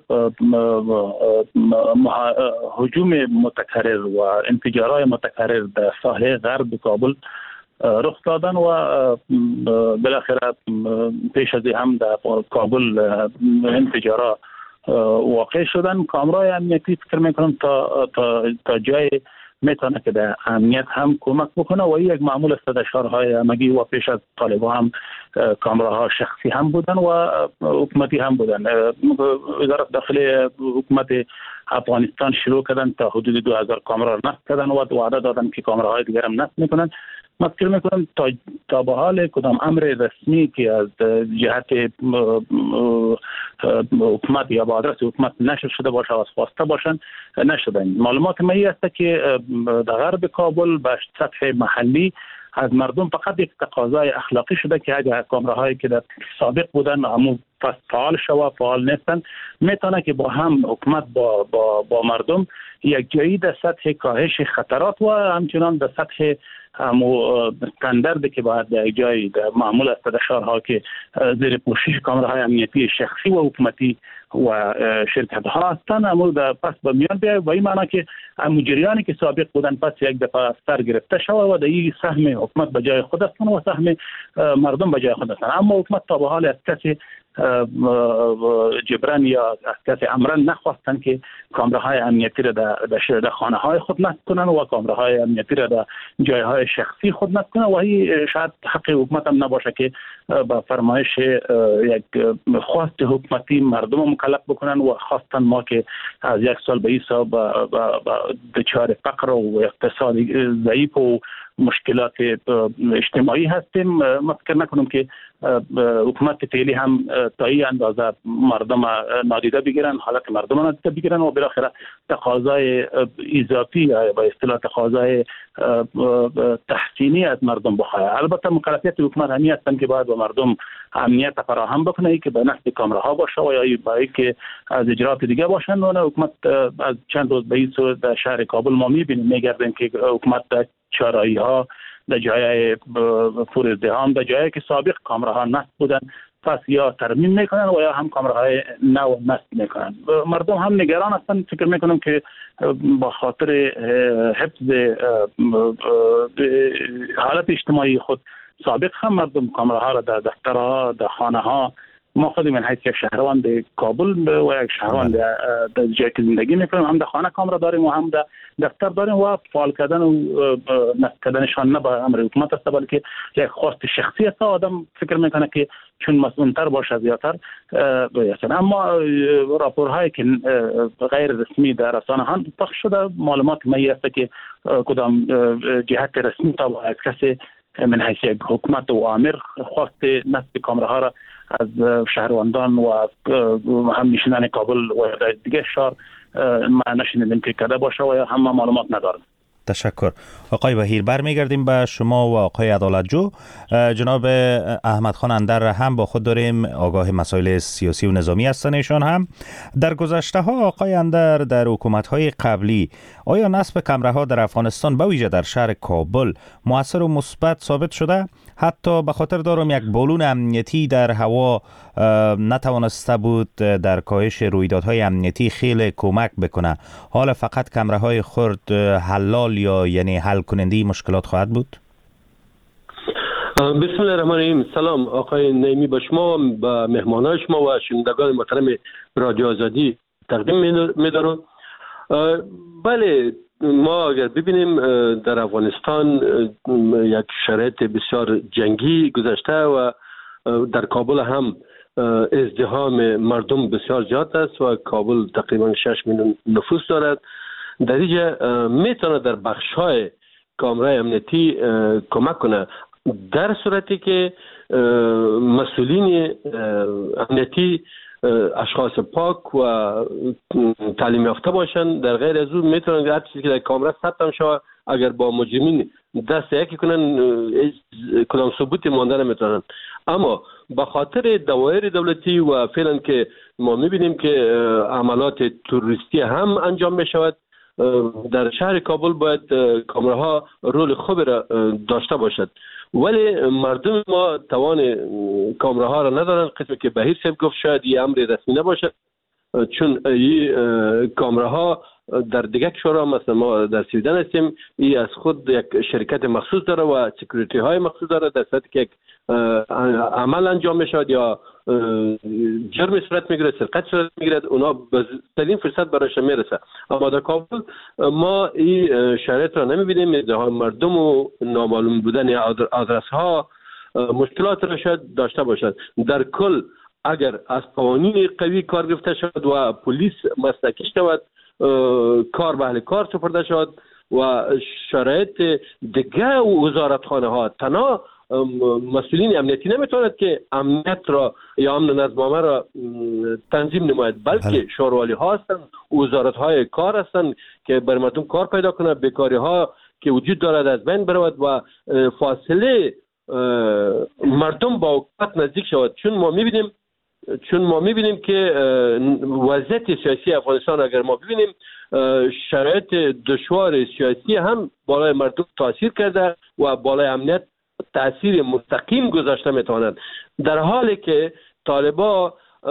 هجوم متکرر و انفجارهای متکرر در ساحل غرب کابل رخ دادن و بالاخره پیش از هم در کابل انفجارها واقع شدن. کامرای امنیتی فکر میکنم تا تا تا جای میتونه که در امنیت هم کمک بکنه و یک معمول است در شهرهای همگی و پیش از طالبان هم کامراها شخصی هم بودن و حکومتی هم بودن. وزارت داخلی حکومت افغانستان شروع کردن تا حدود دو هزار کامرا نصب کردن و وعده دادن که کامراهای دیگر هم نصب میکنن. من فکر میکنم تا تا به حال کدام امر رسمی که از جهت حکومت یا با آدرس حکومت نشر شده باشه و خواسته باشن نشدن. معلومات ما این است که در غرب کابل به سطح محلی از مردم فقط یک تقاضای اخلاقی شده که اگر کامراهایی که در سابق بودن همون فعال شوه فعال نیستن، میتونه که با هم حکومت با با با مردم یک جایی در سطح کاهش خطرات و همچنان در سطح همو استانداردی که باید در جای معمول است در شهرها که زیر پوشش کامراهای امنیتی شخصی و حکومتی و شرکت ها هستند، اما در پس به میان بیاید و این معنی که مجریانی که سابق بودن پس یک دفعه سر گرفته شود و در این سهم حکومت به جای خود هستند و سهم مردم به جای خود هستند. اما حکومت تا به حال از کسی جبران یا از کسی امرن نخواستن که کامراهای امنیتی را در در خانه های خود نصب کنن و کامراهای امنیتی را در جای های شخصی خود نصب کنن و این شاید حق حکومت هم نباشه که با فرمایش یک خواست حکومتی مردم مکلف بکنن و خواستن ما که از یک سال به این سال با دچار فقر و اقتصادی ضعیف و مشکلات اجتماعی هستیم. ما فکر نکنم که حکومت فعلی هم تا این اندازه مردم نادیده بگیرن، حالت مردم نادیده بگیرن و بالاخره تقاضای اضافی یا به اصطلاح تقاضای تحسینی از مردم بخواه. البته مکلفیت حکومت همی هستن که باید به مردم امنیت فراهم بکنه که به نصب کامراها باشه و یا برای که از اجرات دیگه باشن. و حکومت از چند روز به این صورت در شهر کابل ما میبینیم میگردیم که حکومت در چهارراهی ها در جای فرودگاه‌ها در جایی که سابق کامراها نصب بودن پس یا ترمیم میکنن و یا هم کامراهای نو نصب میکنن. مردم هم نگران هستن. فکر میکنم که با خاطر حفظ حالت اجتماعی خود سابق هم مردم کامراها را در دفترها، در خانه ها، ما خود من حیث یک شهروند کابل و یک شهروند در جایی که زندگی میکنیم هم در خانه کامرا داریم و هم در دفتر داریم و فعال کردن و نصب کردنشان نه به امر حکومت است بلکه یک خواست شخصی است. آدم فکر میکنه که چون مسئول‌تر باشه زیادتر بیاید. اما راپورهایی که غیر رسمی در رسانه ها پخش شده معلومات می است که کدام جهت رسمی تا از کسی من حیث یک حکومت و آمر خواست نصب کامراها را از شهروندان و هم نشینان کابل و دیگه شهر ما نشینیدیم که کرده باشه و همه معلومات ندارم. تشکر. آقای وحیر برمیگردیم به شما و آقای عدالتجو. جناب احمد خان اندر هم با خود داریم، آگاه مسائل سیاسی و نظامی هستن ایشان هم. در گذشته ها آقای اندر در حکومت های قبلی آیا نصب کمره‌ها در افغانستان به ویژه در شهر کابل مؤثر و مثبت ثابت شده؟ حتی به خاطر دارم یک بالون امنیتی در هوا نتوانسته بود در کاهش رویدادهای امنیتی خیلی کمک بکنه. حالا فقط کمره‌های خرد حلال یا یعنی حل کننده مشکلات خواهد بود؟ بسم الله الرحمن الرحیم. سلام آقای نعیمی به شما، به مهمانان شما و شنوندگان محترم رادیو آزادی تقدیم می‌دارم. بله، ما اگر ببینیم در افغانستان یک شرایط بسیار جنگی گذشته و در کابل هم ازدحام مردم بسیار زیاد است و کابل تقریبا شش میلیون نفوس دارد. در اینجا میتونه در بخش‌های کامرای امنیتی کمک کنه در صورتی که مسئولین امنیتی اشخاص پاک و تعلیم یافته باشند. در غیر از اون میتونن هر چیزی که در کامرا ثبت شود اگر با مجرمین دست یکی کنن کدام ثبوتی مانده نمیتونن. اما به خاطر دوایر دولتی و فعلا که ما میبینیم که عملات تروریستی هم انجام میشود، در شهر کابل باید کامراها رول خوبی را داشته باشد. ولی مردم ما توان کامراها را ندارن. قسمی که بهیر صاحب گفت شاید این امر رسمی نباشد، چون این کامراها در دیگه کشورها مثلا ما در سویدن هستیم، این از خود یک شرکت مخصوص داره و سکیوریتی های مخصوص داره. در صورتی که یک عمل انجام میشود یا جرم صورت میگیره، سرقت صورت میگیره، اونا به سلیم فرصت برایش میرسه. اما در کابل ما این شرایط را نمیبینیم. ازدحام مردم و نامعلوم بودن آدرس ها مشکلات را شاید داشته باشد. در کل اگر از قوانین قوی کار گرفته شود و پلیس مسلکی شود، کار به اهل کار سپرده شود و شرایط دیگه و وزارتخانه ها تنها مسئولین امنیتی نمیتواند که امنیت را یا امن نظم عامه را تنظیم نماید، بلکه شوروالی ها هستند، وزارت های کار هستند که بر مردم کار پیدا کنند، بیکاری ها که وجود دارد از بین برود و فاصله مردم با حکومت نزدیک شود. چون ما میبینیم چون ما میبینیم که وضعیت سیاسی افغانستان اگر ما ببینیم شرایط دشوار سیاسی هم بالای مردم تاثیر کرده و بالای امنیت تاثیر مستقیم گذاشته میتواند. در حالی که طالبا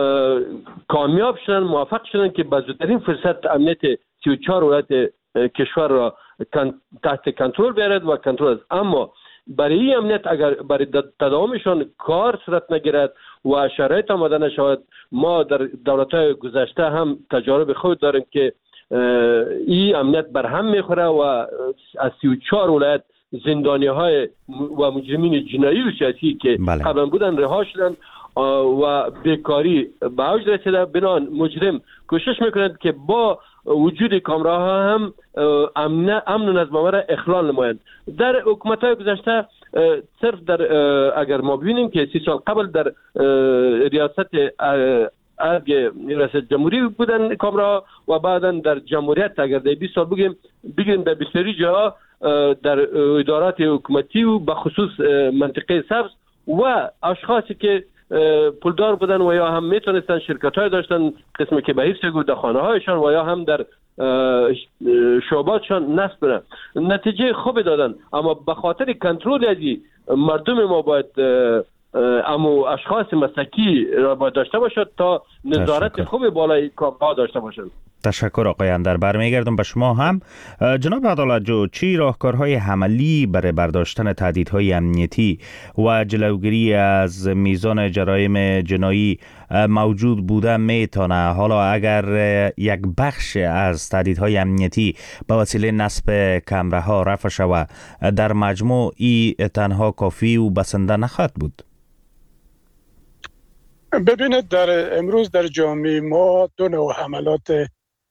کامیاب شدن، موفق شدن که به زودترین فرصت امنیت سی و چهار ولایت کشور را تحت کنترل بیارد و کنترل است. اما برای این امنیت اگر برای تداومشان کار صورت نگیرد و شرایط آماده نشود، ما در دولت‌های گذشته هم تجارب خود داریم که این امنیت برهم میخوره و از سی و چهار ولایت زندانی های و مجرمین جنایی و سیاسی که بله. قبلا بودن رها شدن و بیکاری به اوج رسیده. بنان مجرم کوشش میکنند که با وجود کامراها هم امن امن و نظم را اخلال نمایند. در حکومت‌های گذشته صرف در اگر ما ببینیم که سی سال قبل در ریاست اگه ریاست جمهوری بودن کامرا و بعدا در جمهوریت اگر در بیست سال بگیم بگیم در بسیاری جا در ادارات حکومتی و به خصوص منطقه سبز و اشخاصی که پولدار بودن و یا هم میتونستن شرکت های داشتن قسمی که به حفظ گودخانه هایشان و یا هم در شعباتشان نصب بدن، نتیجه خوبی دادن. اما به خاطر کنترل ازی مردم ما باید امو اشخاص مسلکی را باید داشته باشد تا نظارت خوبی بالای کامرا داشته باشد. تشکر آقای اندر. برمیگردم به شما هم. جناب عدالت جو، چی راهکارهای عملی برای برداشتن تهدیدهای امنیتی و جلوگیری از میزان جرایم جنایی موجود بوده میتونه حالا اگر یک بخش از تهدیدهای امنیتی به وسیله نصب کامراها رفع شود در مجموع ای تنها کافی و بسنده نخواهد بود؟ ببینید در امروز در جامعه ما دو نوع حملات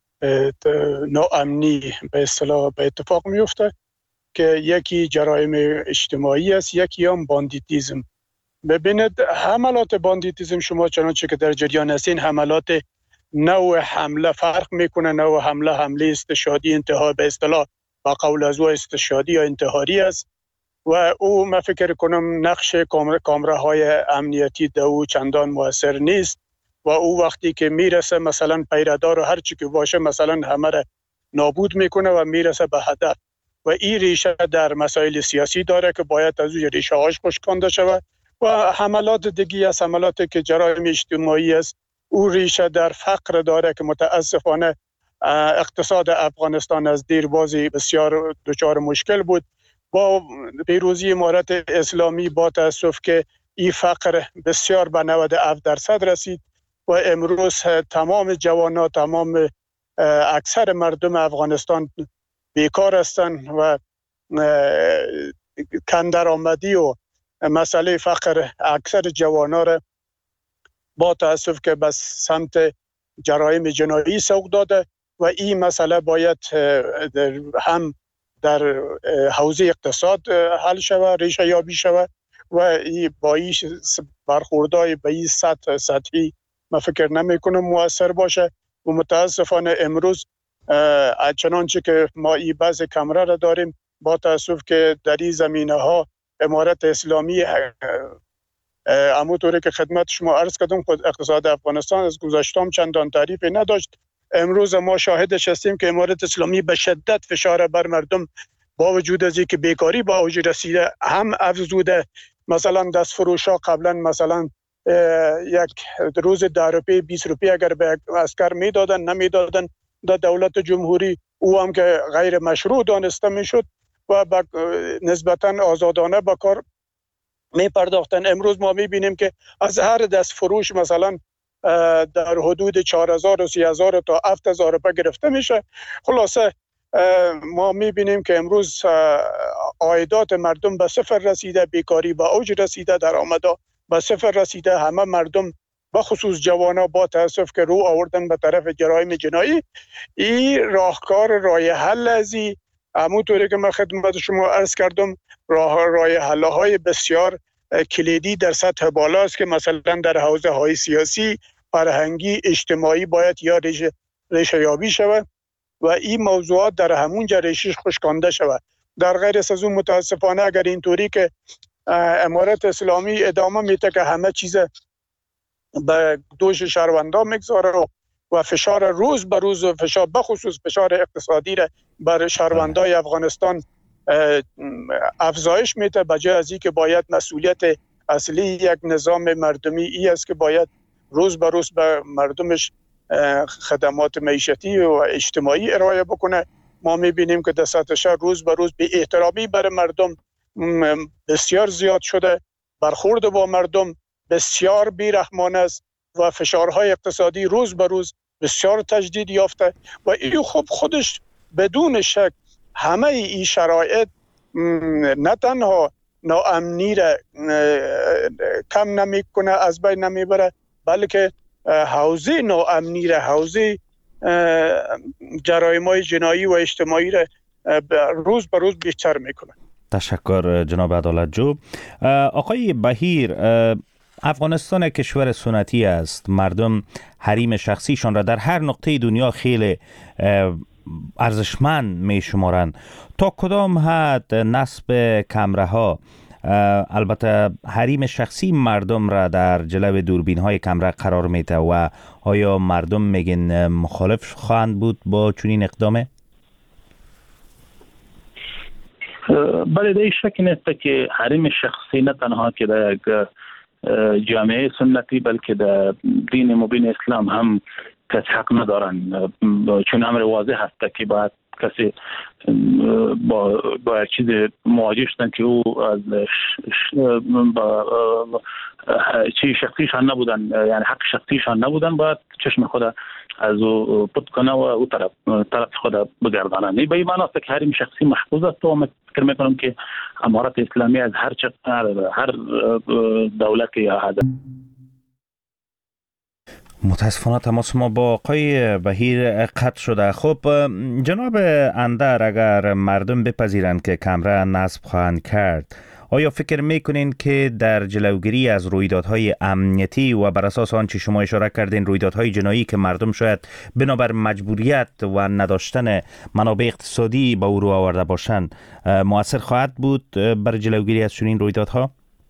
ناامنی به اصطلاح به اتفاق میفته که یکی جرایم اجتماعی است، یکی هم باندیتیزم. ببینید حملات باندیتیزم شما چنانچه که در جریان هستین حملات نوع حمله فرق میکنه. نوع حمله حمله استشهادی انتحار به اصطلاح با قول از او استشهادی یا انتحاری است و او من فکر کنم نقش کامراهای امنیتی در او چندان مؤثر نیست و او وقتی که میرسه مثلا پیردار و هر چی که باشه مثلا همه را نابود میکنه و میرسه به هدف و این ریشه در مسائل سیاسی داره که باید از او ریشه هاش خشکانده شود و حملات دیگی از حملات که جرایم اجتماعی است او ریشه در فقر داره که متاسفانه اقتصاد افغانستان از دیربازی بسیار دچار مشکل بود. با پیروزی امارت اسلامی با تاسف که این فقر بسیار به نود و هفت درصد رسید و امروز تمام جوانان تمام اکثر مردم افغانستان بیکار هستند و کم‌درآمدی و مسئله فقر اکثر جوانان را با تاسف که به سمت جرایم جنایی سوق داده و این مسئله باید هم در حوزه اقتصاد حل شود، ریشه یابی شود و این با این برخوردهای به این سطح سطحی من فکر نمی کنم مؤثر باشه و متاسفانه امروز چنانچه که ما این بعض کامرا را داریم با تاسف که در این زمینه ها امارت اسلامی همونطوری که خدمت شما عرض کردم خود اقتصاد افغانستان از گذشتم چندان تعریفی نداشت. امروز ما شاهدش هستیم که امارت اسلامی به شدت فشار بر مردم با وجود از اینکه بیکاری با اوج رسیده هم افزوده. مثلا دست فروشا قبلا مثلا یک روز ده روپیه بیست روپیه اگر به عسکر میدادن نمیدادن در دولت جمهوری او هم که غیر مشروع دانسته میشد و نسبتا آزادانه به کار می پرداختن. امروز ما میبینیم که از هر دست فروش مثلا در حدود چهار هزار و سی هزار تا هفت هزار روپیه گرفته میشه. خلاصه ما میبینیم که امروز عایدات مردم به صفر رسیده، بیکاری به اوج رسیده، درآمدها به صفر رسیده. همه مردم به خصوص جوانا با تاسف که رو آوردن به طرف جرایم جنایی. این راهکار رای حل ازی همونطوری که من خدمت شما عرض کردم راه رای حل های بسیار کلیدی در سطح بالا است که مثلا در حوزه های سیاسی، فرهنگی، اجتماعی باید یا ریشه, ریشه یابی شود و این موضوعات در همون جا ریشش خشکانده شود. در غیر از اون متاسفانه اگر اینطوری که امارت اسلامی ادامه میده که همه چیز به دوش شهروندان میگذاره و فشار روز به روز و فشار بخصوص فشار اقتصادی را بر شهروندان افغانستان افزایش میده، بجای از این که باید مسئولیت اصلی یک نظام مردمی ای است که باید روز به روز به مردمش خدمات معیشتی و اجتماعی ارائه بکنه. ما میبینیم که در سطح شهر روز به روز بی احترامی بر مردم بسیار زیاد شده، برخورد با مردم بسیار بیرحمانه است و فشارهای اقتصادی روز به روز بسیار تجدید یافته و این خب خودش بدون شک همه این شرایط نه تنها ناامنی را کم نمی کنه، از بین نمی بره، بلکه حوزه ناامنی را، حوزه جرایم‌های جنایی و اجتماعی را روز به روز بیشتر میکنه. تشکر جناب عدالت جو. آقای بهیر، افغانستان کشور سنتی است. مردم حریم شخصیشان را در هر نقطه دنیا خیلی ارزشمند می شمارند. تا کدام حد نصب کمره ها، البته حریم شخصی مردم را در جلو دوربین های کمره قرار میده و آیا مردم میگن مخالف خواهند بود با چنین اقدامه؟ بله، در شک نیست که حریم شخصی نه تنها که در یک جامعه سنتی بلکه در دین مبین اسلام هم کسی حق ندارن، چون امر واضح هست که باید کسی با با چیز مواجه شدن که او از با چی شخصیشان نبودن، یعنی حق شخصیشان نبودن، باید چشم خود از او پت کنه و او طرف طرف خود بگردانه. نه به این معنی است که حریم شخصی محفوظ است و من فکر میکنم که امارات اسلامی از هر چه هر دولت یا هدف. متاسفانه تماس ما با آقای بهیر قطع شده. خب جناب اندر، اگر مردم بپذیرند که کمره نصب خواهند کرد، آیا فکر میکنین که در جلوگیری از رویدادهای امنیتی و بر اساس آنچه شما اشاره کردین رویدادهای جنایی که مردم شاید بنابر مجبوریت و نداشتن منابع اقتصادی با او رو آورده باشند مؤثر خواهد بود بر جلوگیری از چنین رویدادها؟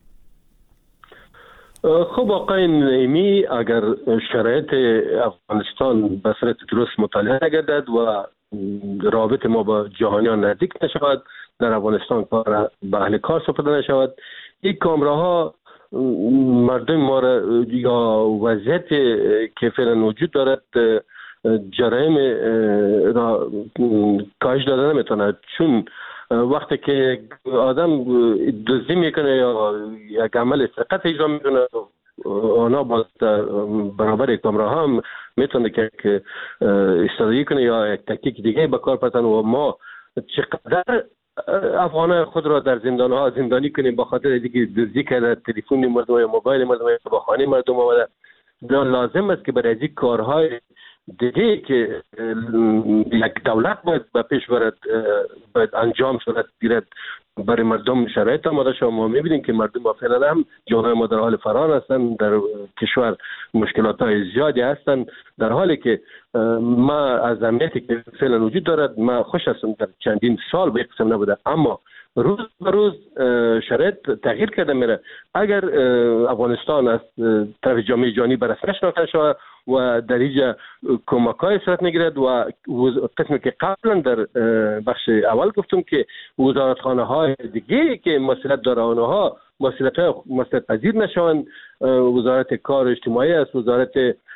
خب آقای نعیمی، اگر شرایط افغانستان به صورت درست مطالعه نگردد و رابط ما با جهانیان نزدیک نشود، در افغانستان کار به اهل کار سپرده نشود، این کامراها مردم ما را یا وضعیت که فعلا وجود دارد جرایم را کاهش داده نمیتونه، چون وقتی که آدم دزدی میکنه یا یک عمل سرقت اجرا میکنه، آنها با برابر کامراها هم میتونه که استفاده کنه یا یک تکنیک دیگه به کار ببرن و ما چقدر افغانان خود را در زندان ها زندانی کنیم با خاطر دیگه دزدی کرده، تلفن مردم یا موبایل مردم یا با خانه مردم آمده. لازم است که برای این کارهای دیگه که یک دولت باید به پیش برد باید انجام صورت گیرد برای مردم شرایط آماده شد. ما میبینیم که مردم با فعلا هم جامعه ما در حال فرار هستند، در کشور مشکلات های زیادی هستند، در حالی که ما از امنیتی که فعلا وجود دارد ما خوش هستم در چندین سال به قسم نبوده، اما روز به روز شرایط تغییر کرده میره. اگر افغانستان از طرف جامعه جهانی بررسی نشده شود و در اینجا کمک‌های صورت میگیرد و قسمی که قبلا در بخش اول گفتم که وزارتخانه‌های دیگه که مسئولیت داره آنها مسئولیت مسئولیت پذیر نشوند، وزارت کار اجتماعی است، وزارت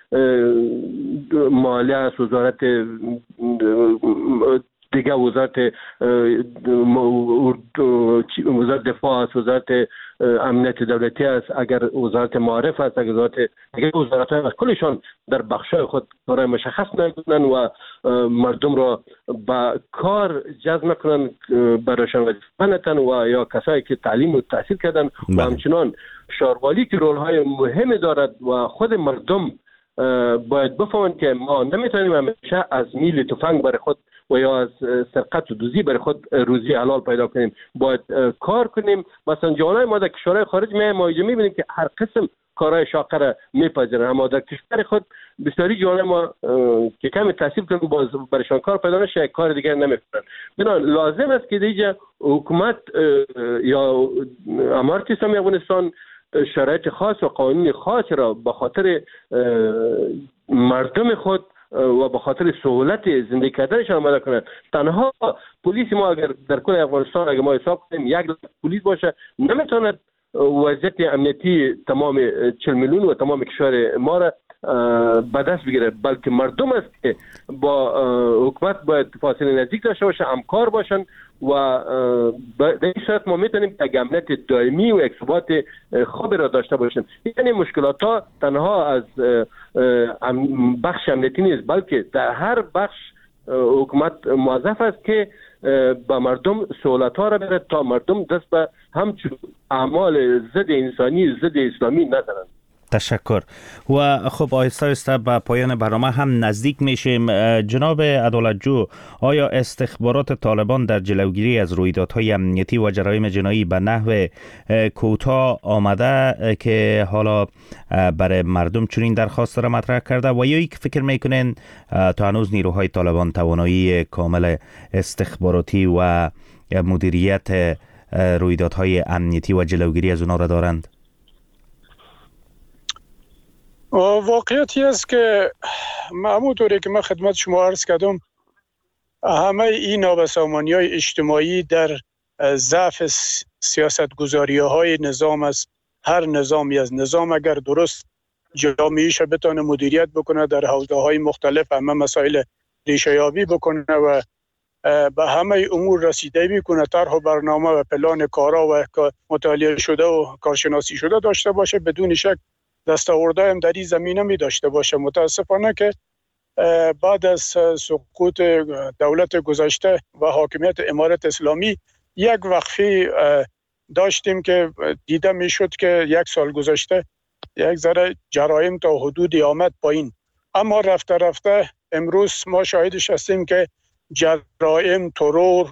مالیه است، وزارت دیگه وزارت وزارت دفاع است، وزارت امنیت دولتی است، اگر وزارت معارف است، اگر وزارت دیگه وزارت است، کلشان در بخشای خود کارهای مشخص نمیکنن و مردم را با کار جذب نکنن، برایشان وظیفه نتن و یا کسایی که تعلیم و تحصیل کردن و همچنان شاروالی که رول های مهمی دارد و خود مردم باید بفهمند که ما نمیتونیم همیشه از میل تفنگ برای خود و یا از سرقت و دزدی برای خود روزی حلال پیدا کنیم، باید کار کنیم. مثلا جوانای ما در کشورهای خارج می ما میبینیم که هر قسم کارهای شاقه را میپذیرن، اما در کشور خود بسیاری جوانای ما که کمی تحصیل کنن باز برایشان کار پیدا نشه، کار دیگر نمیکنن. بنابراین لازم است که دیگه حکومت یا امارت اسلامی افغانستان شرایط خاص و قانون خاص را به خاطر مردم خود و به خاطر سهولت زندگی کردنشان آماده کنند. تنها پلیس ما اگر در کل افغانستان اگر ما حساب کنیم یک پلیس باشه نمیتواند وضعیت امنیتی تمام چهل میلیون و تمام کشور ما را به دست بگیره، بلکه مردم است که با حکومت باید فاصله نزدیک داشته باشه، همکار باشن و در این صورت ما میتونیم یک امنیت دائمی و یک ثبات خوبی را داشته باشیم. یعنی مشکلات ها تنها از بخش امنیتی نیست، بلکه در هر بخش حکومت موظف است که با مردم سهولت ها را برد تا مردم دست به همچون اعمال ضد انسانی ضد اسلامی نزنند. تشکر. و خب آهسته آهسته به پایان برنامه هم نزدیک میشیم. جناب عدالتجو، آیا استخبارات طالبان در جلوگیری از رویدادهای امنیتی و جرایم جنایی به نحو کوتاه آمده که حالا برای مردم چنین درخواست را مطرح کرده و یا یک فکر میکنین تا هنوز نیروهای طالبان توانایی کامل استخباراتی و مدیریت رویدادهای امنیتی و جلوگیری از اونا را دارند؟ واقعیتی است که همونطوری که من خدمت شما عرض کردم، همه این نابسامانی های اجتماعی در ضعف سیاست گذاری های نظام است. هر نظامی از نظام اگر درست جامعیش بتونه مدیریت بکنه، در حوزه های مختلف همه مسائل ریشه یابی بکنه و به همه امور رسیده بکنه، طرح و برنامه و پلان کارا و مطالعه شده و کارشناسی شده داشته باشه، بدون شک دستاوردهای هم در این زمینه می داشته باشه. متاسفانه که بعد از سقوط دولت گذشته و حاکمیت امارت اسلامی یک وقفه داشتیم که دیده می شد که یک سال گذشته یک ذره جرایم تا حدودی آمد پایین، اما رفته رفته امروز ما شاهدش هستیم که جرایم، ترور،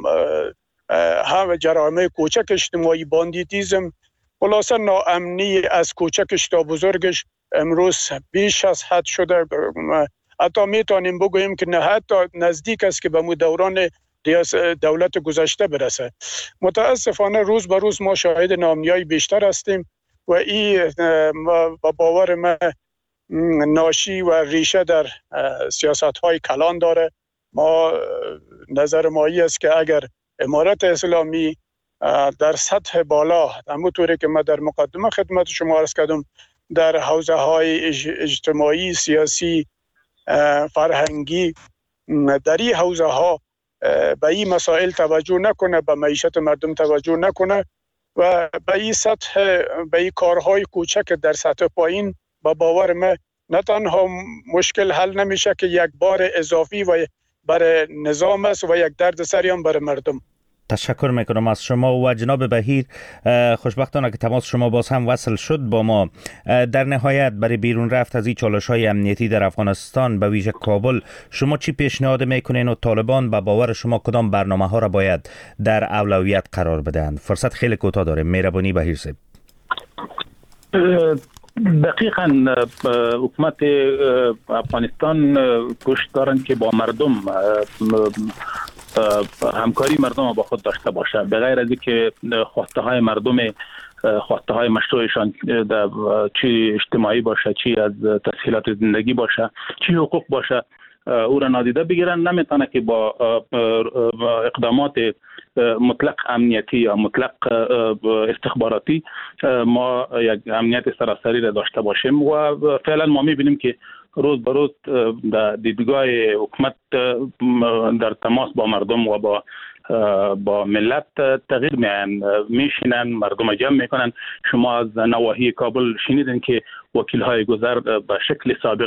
هم جرایم کوچک اجتماعی، باندیتیزم، خلاصه ناامنی از کوچکش تا بزرگش امروز بیش از حد شده. حتی میتونیم بگوییم که نه حتی نزدیک است که به مو دوران دولت گذشته برسه. متاسفانه روز به روز ما شاهد ناامنی‌های بیشتر هستیم و این با باور من ناشی و ریشه در سیاست‌های کلان داره. ما نظر مایی است که اگر امارت اسلامی در سطح بالا، همونطوری که من در مقدمه خدمت شما عرض کردم، در حوزه های اجتماعی، سیاسی، فرهنگی، در این حوزه ها به این مسائل توجه نکنه، به معیشت مردم توجه نکنه و به این سطح، به این کارهای کوچک در سطح پایین، با باور من نه تنها مشکل حل نمیشه که یک بار اضافی و برای نظام است و یک درد سری هم برای مردم. تشکر میکنم از شما. و جناب بهیر، خوشبختانه که تماس شما باز هم وصل شد با ما. در نهایت برای بیرون رفت از این چالش‌های امنیتی در افغانستان به ویژه کابل، شما چی پیشنهاد میکنین و طالبان به باور شما کدام برنامه ها را باید در اولویت قرار بدهند؟ فرصت خیلی کوتاه داره. مهربانی بهیر صاحب. دقیقاً حکومت افغانستان کوشش دارند که با مردم همکاری مردم با خود داشته باشه، به غیر از اینکه خواسته های مردم، خواسته های مشروعشان چی اجتماعی باشه، چی از تسهیلات زندگی باشه، چی حقوق باشه، او را نادیده بگیرن، نمیتونه که با اقدامات مطلق امنیتی یا مطلق استخباراتی ما یک امنیت سراسری را داشته باشیم. و فعلا ما میبینیم که روز به روز در دیدگاه حکومت در تماس با مردم و با با ملت تغییر میان، میشینن، مردم جمع میکنن. شما از نواحی کابل شنیدین که وکیل های گذر به شکل سابق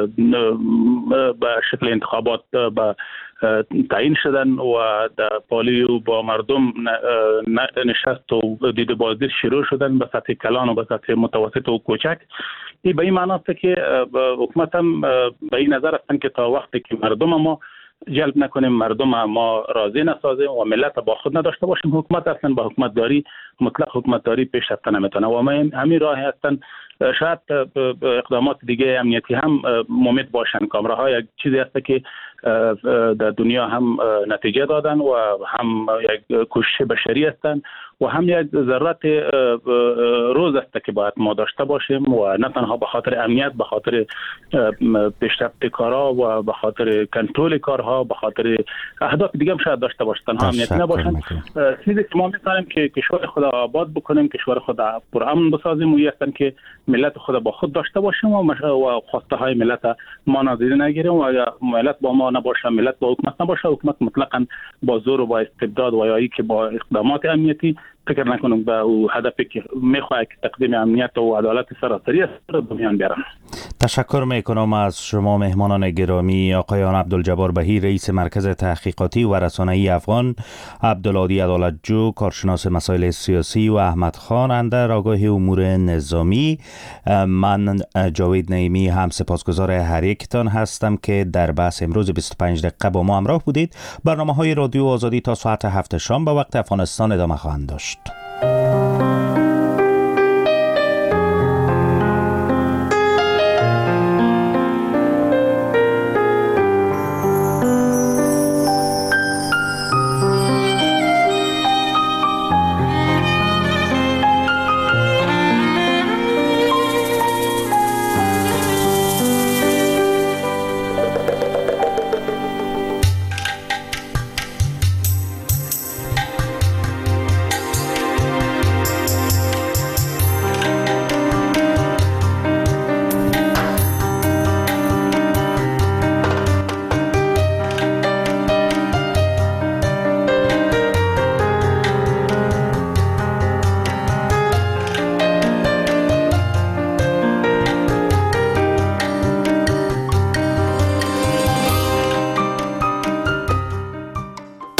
به شکل انتخابات به تعیین شدن و در پالیو با مردم نشست و دید بازدید شروع شدن به سطح کلان و به سطح متوسط و کوچک. این به این معنی است که حکومت هم به این نظر هستن که تا وقتی که مردم ما جلب نکنیم، مردم ما راضی نسازیم و ملت با خود نداشته باشیم، حکومت اصلا با حکومتداری مطلق حکومتداری پیش رفته نمیتونه. و ما همین راه هستن. شاید اقدامات دیگه امنیتی هم ممد باشن. کامراها یک چیزی هست که در دنیا هم نتیجه دادن و هم یک کوشش بشری هستن و هم یک ضرورت روز است که باید ما داشته باشیم و نه تنها به خاطر امنیت، به خاطر پیشرفت کارها و به خاطر کنترل کارها، به خاطر اهداف دیگه هم شاید داشته باشن، تنها امنیتی نباشن. چیزی که ما می‌خوایم که کشور خود آباد بکنیم، کشور خود پرامن بسازیم و هستن که ملت خود با خود داشته باشیم و خواسته های ملت ما نادیده نگیریم و ملت با ما نباشه، ملت با حکومت نباشه، حکومت مطلقاً با زور و با استبداد و یا ای که با اقدامات امنیتی فکر نکنم به او هدفی که میخواد که تقدیم امنیت و عدالت سراسری است را به میان بیارن. تشکر میکنم از شما مهمانان گرامی، آقایان عبدالجبار بهی رئیس مرکز تحقیقاتی و رسانه‌ای افغان، عبدالعادی عدالتجو کارشناس مسائل سیاسی و احمد خان اندر آگاه امور نظامی. من جاوید نعیمی هم سپاسگزار هر یکتان هستم که در بحث امروز بیست و پنج دقیقه با ما همراه بودید. برنامه‌های رادیو آزادی تا ساعت هفت شام به وقت افغانستان ادامه خواهند داشت.